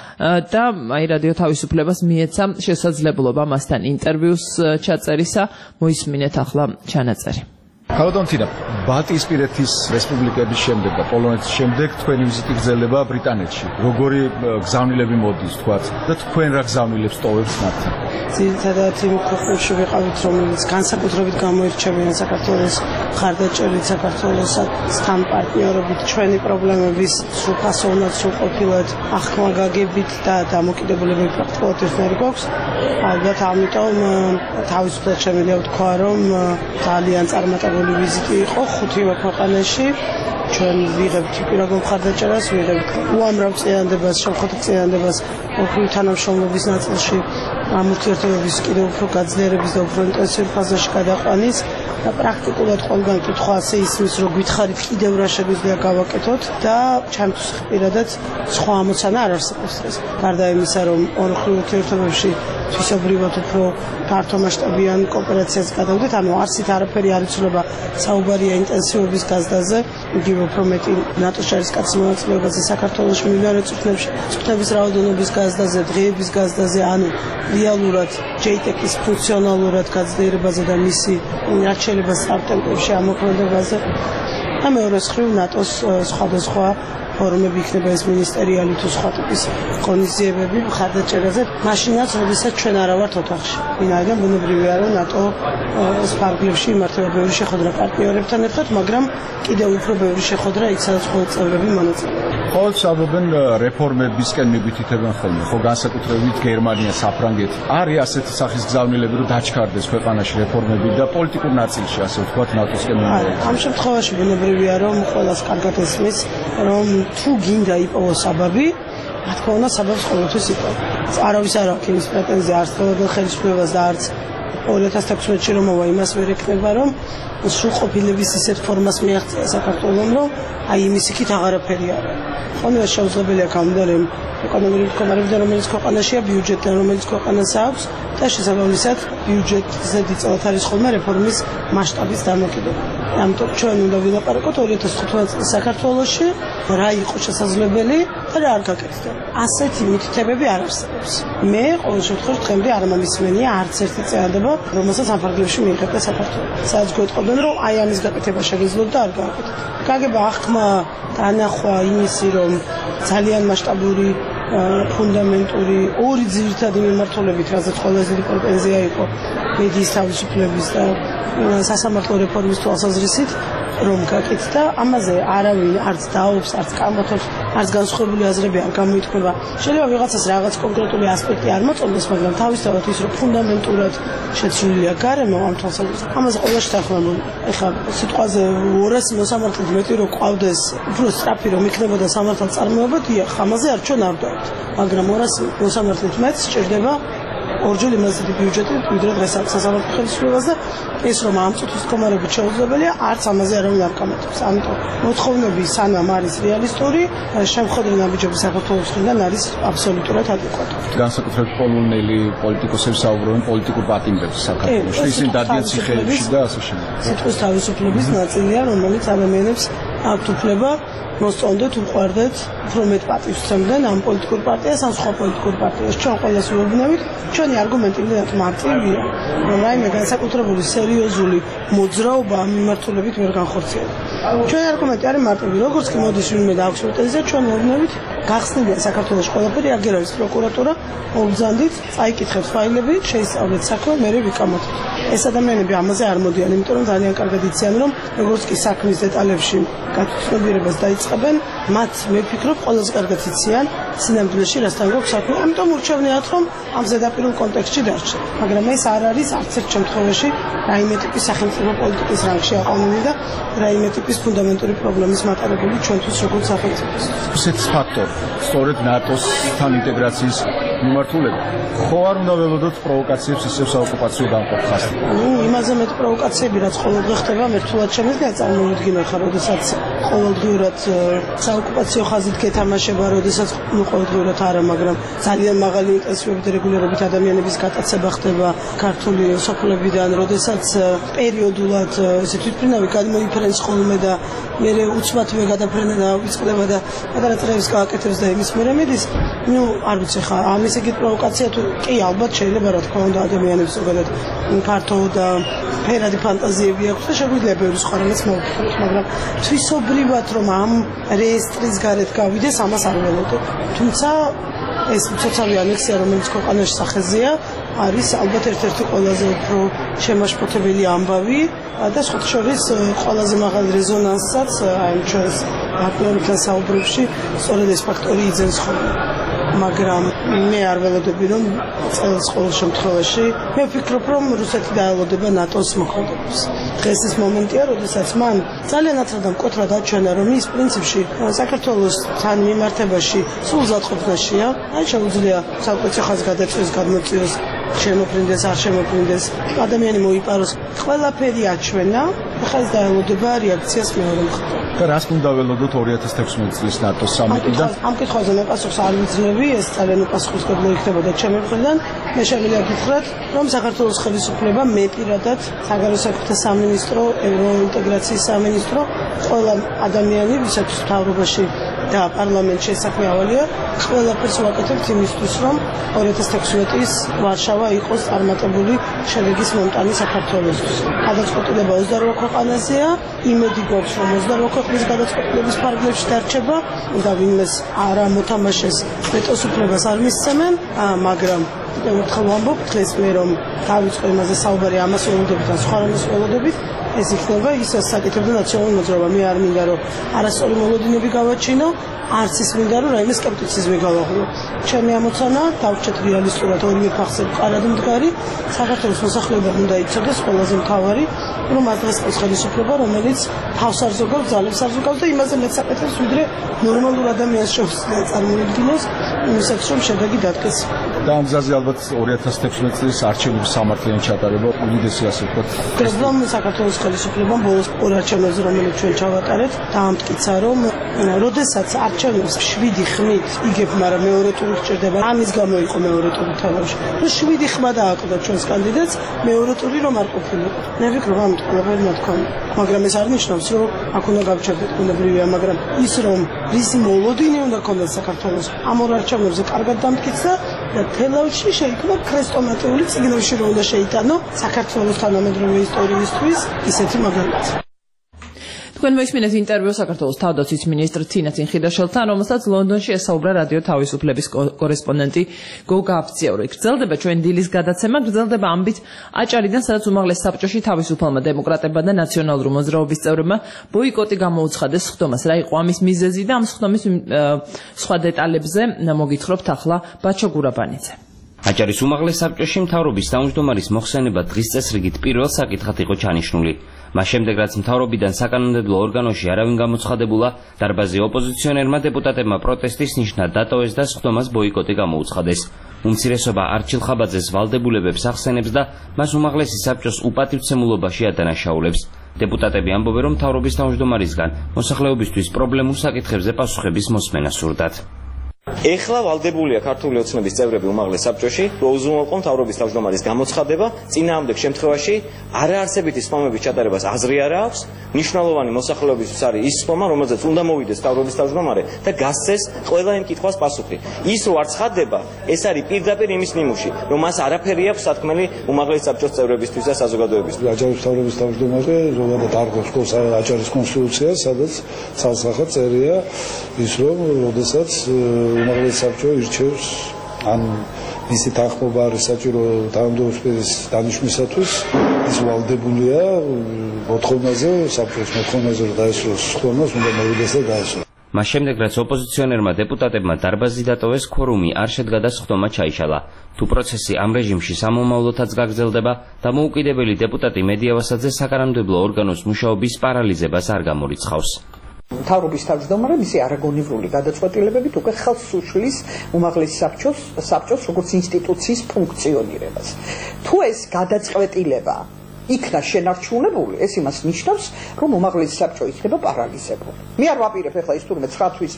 და რადიო თავისუფლებას მიეცა შესაძლებლობა მასთან ინტერვიუს ჩაწერისა. მოისმინეთ ახლა ჩანაწერი. ქალბატონთინა, ბალტიისპირეთის რესპუბლიკების შემდეგ და პოლონეთის შემდეგ თქვენი ვიზიტი გრძელდება ბრიტანეთში. როგორი გზავნილები მოდის თქვათ და თქვენ რა გზავნილებს ტოვებთ მათთან? ძირითადად იმ ქვეყნებში ვიყავით, რომელიც განსაკუთრებით გამოირჩევიან საქართველოს მხარდაჭერით, საქართველოსთან პარტნიორობით, ჩვენი პრობლემების სრულფასოვნად, სრულყოფილად ახმა გაგებით და დამოკიდებულებით პრაქტიკულად ერთნაირი გვაქვს. ალბათ ამიტომ თავისუფლად შემიძლია ვთქვა, რომ ძალიან წარმატებული ვიზიტი იყო 5 ქვეყანაში. ჩვენ ვიღებთ პირაგულ მხარდაჭერას, ვიღებთ უამრავ წინადადებას, შევხვდით წინადადებას ოქროთი თანამშრომლობის ნაწილში, ამ ურთიერთობების კიდევ უფრო გაძლიერების და უფრო ინტენსიურ ფაზაში გადაყვანის და პრაქტიკულად ყველგან კითხვა ასე ისმის, რომ გითხარით კიდევ რა შეგვიძლია გავაკეთოთ და ჩემთვის პირადად სხვა ამოცანა არ არსებობს ეს. გარდა იმისა, რომ ორი ურთიერთობებში თვისობრივად უფრო ფართომასშტაბიან კოოპერაციას გადავდეთ, ანუ არსით არაფერი არ იცვლება საუბარია ინტენსივობის გაზდაზე, იგივე უფრო მეტი ნატოს ჯარისკაცის მონაწილეობაზე საქართველოში მიმდინარე წვრთნების რაოდენობის გაზდაზე, დღეების გაზდაზე, ანუ რეალურად JTEC-ის ფუნქციონალურად გაძლიერებაზე და მისი რაც შეიძლება სტარტაპებში ამოქმედებაზე. და მეორე მხრივ ნატოს სხვადასხვა ფორუმები იქნება ეს მინისტერიალი თუ სხვა ტიპის ღონისძიებები მხარდაჭერაზე, მაშინაც როდესაც ჩვენ არა ვართ ოთახში. ვინაიდან ბუნებრივია რომ ნატო სპარგლებში იმართება ბევრი შეხვედრა პარტნიორებთან ერთად, მაგრამ კიდევ უფრო ბევრი შეხვედრა იქ სადაც ყველა წევრები მონაწილეობენ. ყოველთვის ამბობენ რეფორმებისკენ მიგვითითებენ ხოლმე, ხო განსაკუთრებით გერმანია, საფრანგეთი. არის ასეთი სახის გზავნილები, რომ დაჩქარდეს ქვეყანაში რეფორმები და პოლიტიკურ ნაწილში, ასე ვთქვათ, ნატოსკენ მომავალში. ამ შემთხვევაში ბუნებრივია რომ ყველას კარგად ესმის, რომ თუ გინდა იპოვოს საბაბი, რა თქმა უნდა, საბაბს ყოველთვის იპოვო. არავის არ აქვს იმის პრეტენზია არც ხელოვან ხელისუფლებას და არც 2016-ში რომ მოვა იმას ვერ ეკნება, რომ სრულყოფილების ისეთ ფორმას მიაღწია საქართველოს, რომ აი იმის იქით აღარაფერი არ არის. ყოველთვის შეუძლებელია გამოდარემ ეკონომიკური მდგომარეობა, რომელიც ქვეყანაშია, ბიუჯეტიდან, რომელიც ქვეყანას აქვს და შესაბამისად ბიუჯეტზე დიდწილად არის ხოლმე რეფორმის მასშტაბის დამოკიდებული. ამიტომ ჩვენ უნდა ვილაპარაკოთ 2015 წლის საქართველოში რა იყო შესაძლებელი და რა არ გაკეთდა. ასეთი მითითებები არ არსებობს. მე ყოველ შემთხვევაში დღემდე არ მომისმენია არც ერთი წეადება, რომელსაც ამ ფარგლებში მიიღებდა საქართველო. სადაც გვეტყობენ, რომ აი ამის გაკეთება შეგიძლიათ და არ გააკეთეთ. გაგება აღქმა დანახვა იმისი, რომ ძალიან მასშტაბური ფუნდამენტური ორი ძირითადი მიმართულებით, რაზეც ყველაზე დიდი პრეტენზია იყო მედიის თავისუფლების და სასამართლო რეფორმის თვალსაზრისით, რომ გაკეთდა, ამაზე არავინ არც დაობს, არც კამათობს, არც განსხვავებული აზრები არ გამოითქმება. შეიძლება ვიღაცას რაღაც კონკრეტული ასპექტი არ მოწონდეს, მაგრამ თავისთავად ის, რომ ფუნდამენტურად შეცვლილია გარემო ამ თვალსაზრისით, ამაზე ყველაში თანხმობენ. ეხლა სიტყვაზე 200 მოსამართლედ მეტი რომ ყავდეს, უფრო სწრაფი რომ იქნებოდა სამართალ წარმოება, დიახ, ამაზე არ ჩვენ არ დავთ, მაგრამ 200 მოსამართლედ მეც სჭირდება ორჯერ იმაზე დიდი ბიუჯეტი, ვიდრე დღეს აქვს სასამართლო ხელისუფლებას და ეს რომ ამ წუთის მდგომარეობით შეუძლებელია, არც ამაზე არავინ არ კამათობს. ამიტომ მოთხოვნები სანამ არის რეალისტური, შემხედრე ნაბიჯები საქართველოს მხრიდან არის აბსოლუტურად ადეკვატური. განსაკუთრებით პოლონელი პოლიტიკოსები საუბრობენ პოლიტიკურ პატიმრებს საქართველოში, ისინი დადიან ციხეებში და ასე შემდეგ. სიტყვის თავისუფლების ნაწილია, რომელიც ადამიანებს აქვთ უფლება მოსწონდეთ, უყვარდეთ, უფრო მეტ პატივს სცემდნენ ამ პოლიტიკურ პარტიას, ან სხვა პოლიტიკურ პარტიას. ჩვენ ყველას ვეუბნებით, ჩვენი არგუმენტი იმდენად მარტივია, რომ რაიმე განსაკუთრებული სერიოზული მოძრაობა ამ მიმართულებით ვერ განხორციელდება. ჩვენი არგუმენტი არის მარტივი, როგორც კი მოდის ვინმე და აქვს პრეტენზია, ჩვენ ვეუბნებით, გახსნილია საქართველოს ყველაფერი, აგერ არის პროკურატურა, მოგზანდით, წაიკითხეთ ფაილები, შეისწავლეთ საქმე, მერე ვიკამათოთ. ეს ადამიანები ამაზე არ მოდიან, იმიტომ რომ ძალიან კარგად იციან, რომ როგორც კი საქმის დეტალებში გათვალისწინებელებას დაიწყებენ, მათ მე ვფიქრობ, ყველაზე კარგად იციან სინამდვილეში რასთან გვაქვს საქმე. ამიტომ ურჩევნიათ, რომ ამ ზედაპირულ კონტექსტში დარჩენ. მაგრამ ეს არ არის არც ერთ შემთხვევაში რაიმე ტიპის სახელმწიფო პოლიტიკის რანგში აყვანილი და რაიმე ტიპის ფუნდამენტური პრობლემის მატარებული ჩვენთვის როგორც სახელმწიფოს. ესეთ ფაქტორი, სწორედ ნატოსთან ინტეგრაციის მიმართულება. ხო არ უნდა ველოდოთ პროვოკაციებს ისევ საოკუპაციო გამყოფას. იმაზე მეტ პროვოკაციები, რაც ყოველდღე ხდება, მე რთულად შემიძლია წარმოვიდგინო ხარ, როდესაც ყოველდღიურად საოკუპაციო ხაზით გეთამაშება, როდესაც ყოველდღიურად არა, მაგრამ ძალიან მაღალი ინტენსივობით რეგულარობით ადამიანების გატაცება ხდება ქართული სოფლებიდან, როდესაც პერიოდულად ესე თვითმფრინავი გადმოიფრენს ხოლმე და მე უცბათვე გადაფრენა და ვიწყდება და პატარა წრეებს გააკეთებს და იმის მერე მიდის. ნუ არ ვიცი ხა, ამის ეგეთ პროვოკაცია თუ კი ალბათ შეიძლება რა თქმა უნდა ადამიანებს ზოგადად ფართო და ფერადი ფანტაზიები აქვს და შეგვიძლია ბევრი სხვა რამაც მოვიფიქროთ, მაგრამ თვისობრივად რომ ამ რეესტრის გარეთ გავიდეს, ამას არ ველოდებ. თუმცა ეს მცოცავი ანექსია, რომელიც ქვეყანაში სახეზეა, არის ალბათ ერთ-ერთი ყველაზე უფრო შემაშფოთებელი ამბავი და სხვათა შორის ყველაზე მაღალ რეზონანსსაც აი ჩვენს პარტნიორებთან საუბრებში სწორედ ეს ფაქტორი იძენს ხოლმე. მაგრამ მე არ ველოდები რომ წელს ყოველ შემთხვევაში მე ვფიქრობ რომ რუსეთი დაელოდება ნატოს მოქმედებას. დღეს ის მომენტია, როდესაც მან ძალიან ათრად მკვეთრად აჩვენა რომ ის პრინციპში საქართველოსთან მიმართებაში სულ ზადყოფნაშია. აი შეუძლია საუკეთესო ხაზს გადაწყვეტს, გადმოწიოს, შემოფრინდეს, არ შემოფრინდეს, ადამიანი მოიპაროს. ყველაფერი აჩვენა, ახლა ის დაელოდება რეაქციას მეორე მხრიდან. და რას უნდა ველოდოთ 2016 წლის ნატოს სამიტიდან? ამ კითხვაზე მე პასუხს არ ვიძლევი, ეს ძალიან უპასუხისმგებლო იქნებოდა ჩემი მხრიდან. მე შემიძლია გითხრათ, რომ საქართველოს ხელისუფლება მე პირადად, საგარეო საქმეთა სამინისტრო, ევროინტეგრაციის სამინისტრო, ყველა ადამიანი, ვისაც მთავრობაში და პარლამენტში საქმე ავალია, ყველაფერს ვაკეთებთ იმისთვის, რომ 2016 წლის ვარშავა იყოს წარმატებული შედეგის მომტანი საქართველოსთვის. გადაწყვეტილება 28 ქვეყანაზეა, იმედი გვაქვს რომ 28 ქვეყნის გადაწყვეტილების ფარგლებში დარჩება და ვინმეს არ მოთამაშეს ვეტოს უფლებას არ მისცემენ, მაგრამ ერთხელ ვამბობ დღეს მე რომ დავიწყო იმაზე საუბარი ამას ველოდებით ან სხვა რამეს ველოდებით ეს იქნება ის საკითხებზე ნაციონალური მოძრაობა. მე არ მინდა რომ არასწორი მოლოდინები გავაჩინო, არც ის მინდა რომ რაიმე სკეპტიციზმი გავაღწიო. ჩემი ამოცანაა დავჭეთ რეალისტურად ორივე ფახზე მყარად მდგარი საქართველოს მოსახლეობა უნდა იცოდეს ყველაზე მთავარი რომ ადრესყოს ხელისუფლება რომელიც თავს არ ზოგავს ძალებს არ ზოგავს და იმაზე მეც საკეთებს ვიდრე ნორმალურ ადამიანს შეუძლია წარმოიდგინოს იმისათვის რომ შედეგი დადგეს. და ამ გზაზე ალბათ 2016 წლის არჩევნების სამართლიანი ჩატარება უდიდესი ასე ვთქვათ. პრობლემა საქართველოს ხელისუფლებამ ბოლოს ორ არჩევნებზე რომელიც ჩვენ ჩავატარეთ დაამტკიცა რომ როდესაც არჩევნებს 7 ხმით იგებ, მაგრამ მეორე ტური გჭირდება. ამის გამო იყო მეორე ტური თამაში. რომ 7 ხმა დააკლდა ჩვენს კანდიდატს, მეორე ტური რომ არ ყოფილიყო. მე ვფიქრობ ამით ყველაფერი მოთქვა. მაგრამ ეს არ ნიშნავს რომ აქ უნდა გავჩერდეთ უნებრივია, მაგრამ ის რომ რისი მოლოდინი უნდა ქონდეს საქართველოს ამ ორ არჩევნებზე კარგად დამტკიცა და თელავში შეიქმნა ქრესტომატიული წიგნებში რომ უნდა შეიტანო საქართველოს თანამედროვე ისტორიისთვის ისეთი მაგალითი. თქვენ მოისმინეთ ინტერვიუ საქართველოს თავდაცვის მინისტრ თინა წინხიდაშვილთან, რომელსაც ლონდონში ესაუბრა რადიო თავისუფლების კორესპონდენტი გოგა აფციაური. გრძელდება ჩვენ დილის გადაცემა, გრძელდება ამბით აჭარიდან, სადაც უმაღლეს საბჭოში თავისუფალმა დემოკრატებმა და ნაციონალური მოძრაობის წევრებმა ბოიკოტი გამოუცხადეს სხდომას. რა იყო ამის მიზეზი და ამ სხდომის სხვა დეტალებზე მოგითხრობთ ახლა ბაჩო გურაბანიძე. აჭარის უმაღლეს საბჭოში მთავრობის თავმჯდომარის მოხსენება დღის წესრიგით პირველ საკითხად იყო ჩანიშნული. მას შემდეგ რაც მთავრობიდან საკანონმდებლო ორგანოში არავინ გამოცხადებულა, დარბაზი ოპოზიციონერმა დეპუტატებმა პროტესტის ნიშნად დატოვეს და სხდომას ბოიკოტი გამოუცხადეს. უმცირესობა არჩილ ხაბაძეს ვალდებულებებს ახსენებს და მას უმაღლესი საბჭოს უპატივცემულობაში ადანაშაულებს. დეპუტატები ამბობენ, რომ მთავრობის თავმჯდომარისგან მოსახლეობისთვის პრობლემურ საკითხებზე პასუხების მოსმენა სურდათ. ეხლა ვალდებულია ქართული ოცნების წევრები უმაღლეს საბჭოში, უზრუნველყო მთავრობის თავმჯდომარის გამოცხადება, წინააღმდეგ შემთხვევაში არაარსებითი სხდომების ჩატარებას აზრი არ აქვს. მნიშვნელოვანი მოსახლეობისთვის არის ის სხდომა, რომელზეც უნდა მოვიდეს მთავრობის თავმჯდომარე და გასცეს ყველა იმ კითხვას პასუხი. ის რო არ ცხადდება, ეს არის პირდაპირ იმის ნიმუში, რომ მას არაფერი აქვს სათქმელი უმაღლეს საბჭოს წევრებისთვის და საზოგადოებისთვის. აჭარის მთავრობის თავმჯდომარე ზოგადად არ გვხსოვს აჭარის კონსტიტუციას, სადაც ცალსახად წერია ის რომ როდესაც უმაღლეს საბჭო ირჩევს ან მისი თანხმობა არის საჭირო თანამდებობის დანიშვნისათვის ის ვალდებულია მოთხოვნაზე საბჭოს მოთხოვნაზე დაესრულოს სხდომას უნდა მოვიდეს და დაესრულოს. მას შემდეგ რაც ოპოზიციონერმა დეპუტატებმა დარბაზი დატოვეს, ქორუმი არ შედგა და სხდომა ჩაიშალა. თუ პროცესი ამ რეჟიმში სამომავლოდაც გაგრძელდება, დამოუკიდებელი დეპუტატი მედიავასაძე საკანონმდებლო ორგანოს მუშაობის პარალიზებას არ გამორიცხავს. მთავრობის თავმჯდომარე მისი არაგონივრული გადაწყვეტილებებით უკვე ხელს უშლის უმაღლეს საბჭოს როგორც ინსტიტუციის ფუნქციონირებას. თუ ეს გადაწყვეტილება იქნა შენარჩუნებული, ეს იმას ნიშნავს, რომ უმაღლესი საბჭო იქნება პარალიზებული. მე არ ვაპირებ ახლა ის თურმე 9 თვის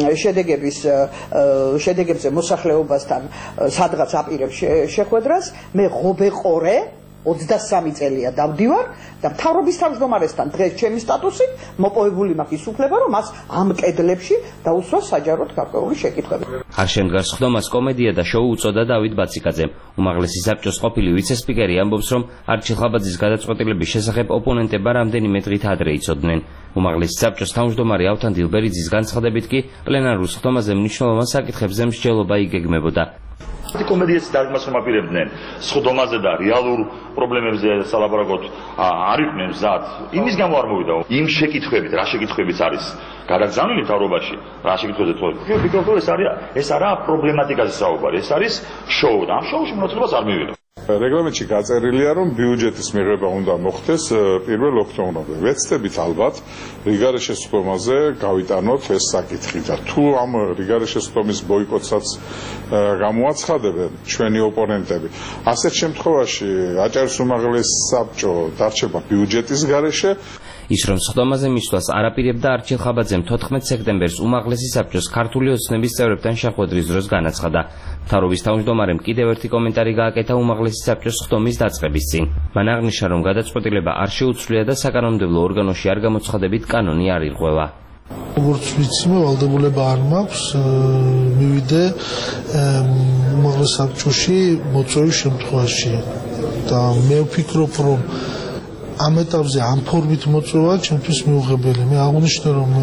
შედეგებზე მოსახლეობასთან სადღაც აპირებ შეხვედრას, მე ღობეყორე 23 წელია დავდივარ და მთავრობის თავმჯდომარესთან დღეს ჩემი სტატუსი მოპოვებული მაქვს ის უფლება, რომ მას ამ კედლებში დაუსვას საჯაროდ გარკვეული შეკითხვები. არ შემდგარ სხდომას კომედია და შოუ უწოდა დავით ბაციკაძემ. უმაღლესი საბჭოს ყოფილი ვიცე-სპიკერი ამბობს, რომ არჩილ ხაბაძის გადაწყვეტილების შესახებ ოპონენტებმა რამდენიმე დღით ადრე იცოდნენ. უმაღლესი საბჭოს თავმჯდომარე ავთან დილბერიძის განცხადებით კი პლენარულ სხდომაზე მნიშვნელოვან საკითხებზე მსჯელობა იგეგმებოდა. კომედიას დაგმას რომ აპირებდნენ სხდომაზე და რეალურ პრობლემებზე სალაპარაკოთ არ იყვნენ მზად. იმის გამო არ მოვიდა. იმ შეკითხვებით, რა შეკითხვებიც არის გადაგზავნილი მთავრობაში, რა შეკითხვებზე თქო. ვფიქრობ, რომ ეს არაა პრობლემატიკაზე საუბარი, ეს არის შოუ და ამ შოუში მონაწილეობას არ მივიღებ. რეგლამენტში გაწერილია, რომ ბიუჯეტის მიღება უნდა მოხდეს 1 ოქტომბრამდე. ვეცდებით ალბათ რიგარეშე სხდომაზე გავიტანოთ ეს საკითხი და თუ ამ რიგარეშე სხდომის ბოიკოტსაც გამოაცხადებენ ჩვენი ოპონენტები, ასეთ შემთხვევაში აჭარის უმაღლეს საბჭო დარჩება ბიუჯეტის გარეშე. ის რომ სხდომაზე მისვლას არაპირებდა არჩილ ხაბაძემ 14 სექტემბერს უმაღლესი საბჭოს ქართული ოცნების წევრებთან შეხვედრის დროს განაცხადა. მთავრობის თავმჯდომარემ კიდევ ერთი კომენტარი გააკეთა უმაღლესი საბჭოს სხდომის დაწყების წინ. მან აღნიშნა, რომ გადაწყვეტილება არ შეუცვლია და საკანონმდებლო ორგანოში არ გამოცხადებით კანონი არ ირღვევა. როგორც ვიცი, ვალდებულება არ მაქვს მივიდე უმაღლეს საბჭოში მოწვევის შემთხვევაში. და მე ვფიქრობ, რომ ამ ეტაპზე ამ ფორმით მოწვევა ჩემთვის მიუღებელი. მე აღნიშნე, რომ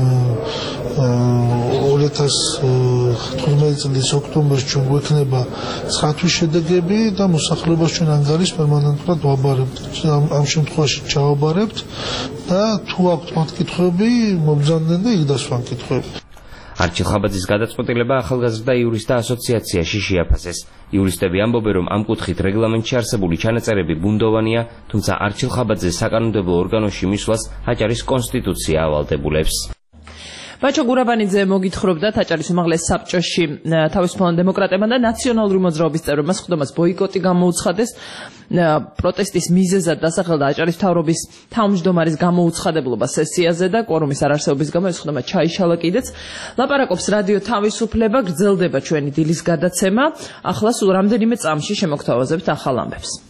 2015 წლის ოქტომბერში ჩვენ გვექნება 9 თვის შედეგები და მოსახლეობას ჩვენ ანგარიშს პერმანენტულად ვაბარებთ. ამ შემთხვევაში ჩავაბარებთ და თუ აქვთ მათ კითხვები, მობრძანდნენ და იქ დასვან კითხვები. არჩილ ხაბაძის გადაწყვეტილება ახალგაზრდა იურისტთა ასოციაციაში შეაფასეს. იურისტები ამბობენ, რომ ამ კუთხით რეგლამენტში არსებული ჩანაწერები ბუნდოვანია, თუმცა არჩილ ხაბაძეს საკანონმდებლო ორგანოში მისვლას აჭარის კონსტიტუცია ავალდებულებს. ბაჩო გურაბანიძე მოგითხრობდა აჭარის უმაღლეს საბჭოში თავისუფალ დემოკრატებმა და ნაციონალური მოძრაობის წევრებმა სხდომას ბოიკოტი გამოუცხადეს. პროტესტის მიზეზად დასახელდა აჭარის მთავრობის თავმჯდომარის გამოუცხადებლობა სესიაზე და კვორუმის არარსებობის გამო ეს სხდომა ჩაიშალა კიდეც. ლაპარაკობს რადიო თავისუფლება, გრძელდება ჩვენი დილის გადაცემა. ახლა სულ რამდენიმე წამში შემოგთავაზებთ ახალ ამბებს.